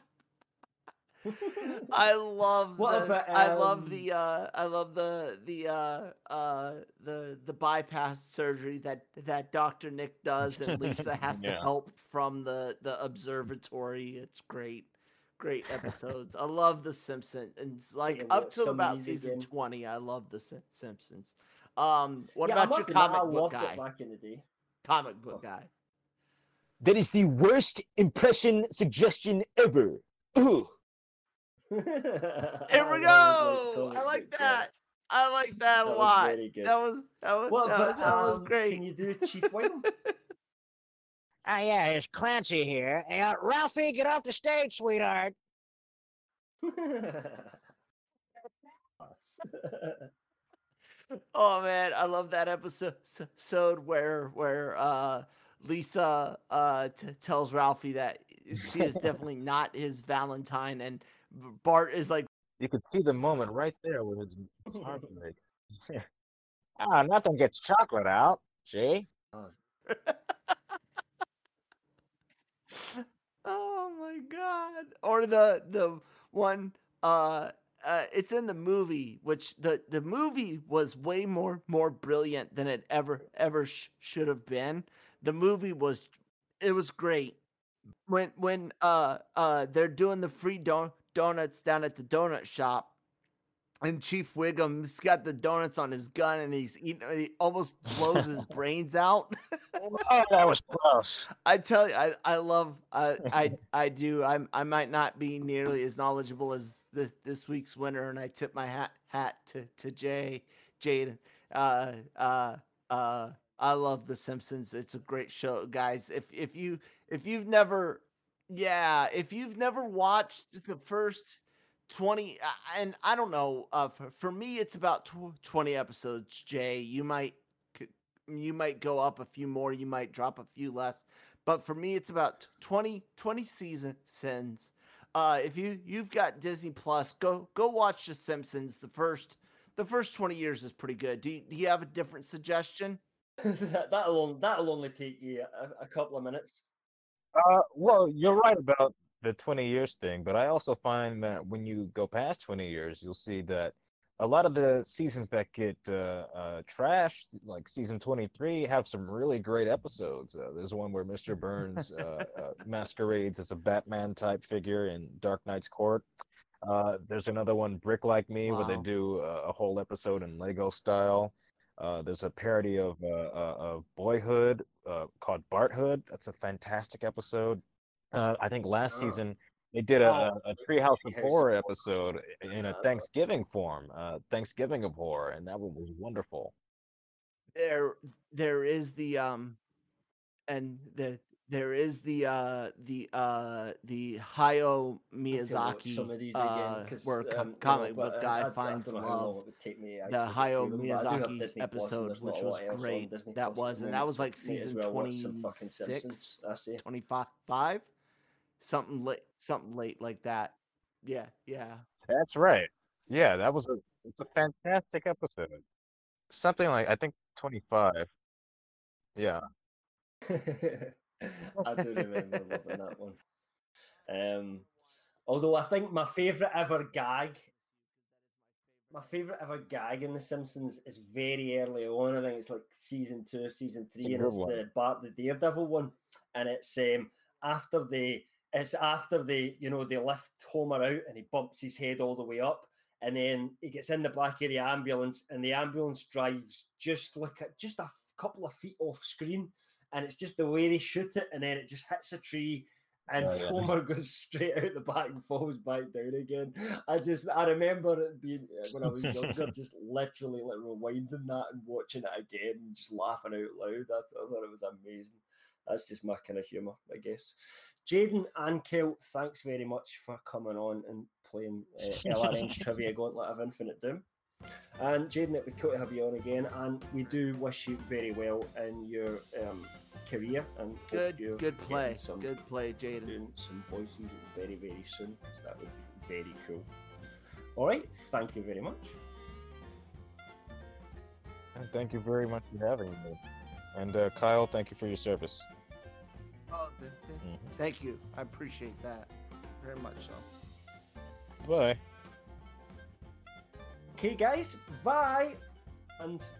Speaker 3: I love
Speaker 2: What
Speaker 3: the
Speaker 2: about,
Speaker 3: I love
Speaker 2: um,
Speaker 3: the uh I love the the uh uh the the bypass surgery that that Doctor Nick does and Lisa has to
Speaker 4: Yeah.
Speaker 3: help from the the observatory. It's great. Great episodes. I love the Simpsons. And it's like
Speaker 2: can
Speaker 3: up
Speaker 2: watch
Speaker 3: till
Speaker 2: some of
Speaker 3: about
Speaker 2: these
Speaker 3: season
Speaker 2: again.
Speaker 3: twenty, I love the Sim- Simpsons. Um what
Speaker 2: yeah, I
Speaker 3: about your
Speaker 2: must admit, I
Speaker 3: comic book
Speaker 2: loved
Speaker 3: guy?
Speaker 2: it back in the day.
Speaker 3: Comic book guy.
Speaker 6: That is the worst impression suggestion ever. Ugh.
Speaker 2: Here
Speaker 3: Here we go. I like that. I like that,
Speaker 2: That
Speaker 3: a
Speaker 2: was
Speaker 3: lot.
Speaker 2: very good.
Speaker 3: That was that was
Speaker 2: What
Speaker 3: that,
Speaker 2: about,
Speaker 3: that was
Speaker 2: um,
Speaker 3: great.
Speaker 2: Can you do Chief Wiggum?
Speaker 6: Ah, yeah, it's Clancy here. Uh, Ralphie, get off the stage, sweetheart.
Speaker 3: Oh man, I love that episode episode where where uh, Lisa uh, t- tells Ralphie that she is definitely not his Valentine, and Bart is like,
Speaker 4: You could see the moment right there with his heart breaks. Ah, nothing gets chocolate out. See?
Speaker 3: "Oh my god!" Or the the one uh, uh, it's in the movie, which the the movie was way more more brilliant than it ever ever sh- should have been. The movie was it was great. when when uh uh they're doing the free don- donuts down at the donut shop, and Chief Wiggum's got the donuts on his gun and he's eating, he almost blows his brains out.
Speaker 4: Oh, that was close.
Speaker 3: I tell you, I I love I I I do. I'm I might not be nearly as knowledgeable as this this week's winner, and I tip my hat hat to to Jay Jaden. Uh uh uh. I love The Simpsons. It's a great show, guys. If if you if you've never, yeah, if you've never watched the first twenty, uh, and I don't know, uh, for, for me it's about tw- twenty episodes. Jay, you might c- you might go up a few more, you might drop a few less, but for me it's about twenty twenty seasons Uh, if you you've got Disney Plus, go go watch The Simpsons. The first the first twenty years is pretty good. Do you, do you have a different suggestion?
Speaker 2: that, that'll on- that'll only take you a, a couple of minutes.
Speaker 4: Uh, well, you're right about the twenty years thing, but I also find that when you go past twenty years, you'll see that a lot of the seasons that get uh, uh, trashed, like season twenty-three, have some really great episodes. Uh, there's one where Mister Burns uh, uh, masquerades as a Batman type figure in Dark Knight's Court. Uh, there's another one, Brick Like Me, where they
Speaker 3: Wow.
Speaker 4: do a, a whole episode in Lego style. Uh, there's a parody of uh, uh, of Boyhood uh, called Barthood. That's a fantastic episode. Uh, I think last
Speaker 2: Oh.
Speaker 4: season they did a,
Speaker 2: Oh,
Speaker 4: a Treehouse of
Speaker 2: Treehouse of
Speaker 4: Horror
Speaker 2: Horror.
Speaker 4: episode in a
Speaker 2: Yeah.
Speaker 4: Thanksgiving form, uh, Thanksgiving of Horror, and that one was wonderful.
Speaker 3: There there is the um and there there is the uh the uh the Hayao
Speaker 2: need to watch
Speaker 3: Miyazaki
Speaker 2: some of these again
Speaker 3: uh
Speaker 2: because
Speaker 3: where
Speaker 2: um,
Speaker 3: com-
Speaker 2: you know,
Speaker 3: comic
Speaker 2: but
Speaker 3: book
Speaker 2: I-
Speaker 3: guy
Speaker 2: I, I
Speaker 3: finds
Speaker 2: don't know how long
Speaker 3: love.
Speaker 2: it would take me actually
Speaker 3: The
Speaker 2: to get
Speaker 3: Hayao
Speaker 2: through them, but I do have
Speaker 3: Miyazaki
Speaker 2: Disney Plus, and
Speaker 3: episode,
Speaker 2: there's not
Speaker 3: which
Speaker 2: a lot
Speaker 3: was
Speaker 2: else on
Speaker 3: great.
Speaker 2: Disney
Speaker 3: That
Speaker 2: Plus at
Speaker 3: was,
Speaker 2: the
Speaker 3: and that
Speaker 2: moment,
Speaker 3: was
Speaker 2: so
Speaker 3: like
Speaker 2: might as
Speaker 3: season
Speaker 2: well watch some fucking Simpsons.
Speaker 3: twenty-six,
Speaker 2: I say.
Speaker 3: twenty-five, something late, something late like that. Yeah, yeah.
Speaker 4: That's right. Yeah, that was a it's a fantastic episode. Something like I think twenty-five. Yeah.
Speaker 2: I do remember loving that one. Um, although I think my favourite ever gag, my favourite ever gag in The Simpsons is very early on. I think it's like season two, season
Speaker 4: It's a
Speaker 2: three, and
Speaker 4: good
Speaker 2: it's
Speaker 4: one.
Speaker 2: the Bart the Daredevil one, and it's um after they it's after they you know they lift Homer out and he bumps his head all the way up, and then he gets in the back of the ambulance, and the ambulance drives just like a, just a f- couple of feet off screen, and it's just the way they shoot it, and then it just hits a tree, and
Speaker 4: Oh, yeah.
Speaker 2: Homer goes straight out the back and falls back down again. I just I remember it being when I was younger, just literally like rewinding that and watching it again and just laughing out loud. I, th- I thought it was amazing. That's just my kind of humour, I guess. Jaden and Kel, thanks very much for coming on and playing uh, L R M's Trivia Gauntlet of Infinite Doom. And Jaden, it'd be cool to have you on again, and we do wish you very well in your um, career. And hope
Speaker 3: Good,
Speaker 2: you're
Speaker 3: good
Speaker 2: getting
Speaker 3: play.
Speaker 2: some,
Speaker 3: Good play, Jaden.
Speaker 2: doing some voices very, very soon, because that would be very cool. All right, thank you very much.
Speaker 4: And thank you very much for having me. And uh, Kyle, thank you for your service.
Speaker 3: Oh, th- th-
Speaker 4: Mhm.
Speaker 3: thank you. I appreciate that very much. So.
Speaker 4: Bye.
Speaker 2: Okay, guys, bye, and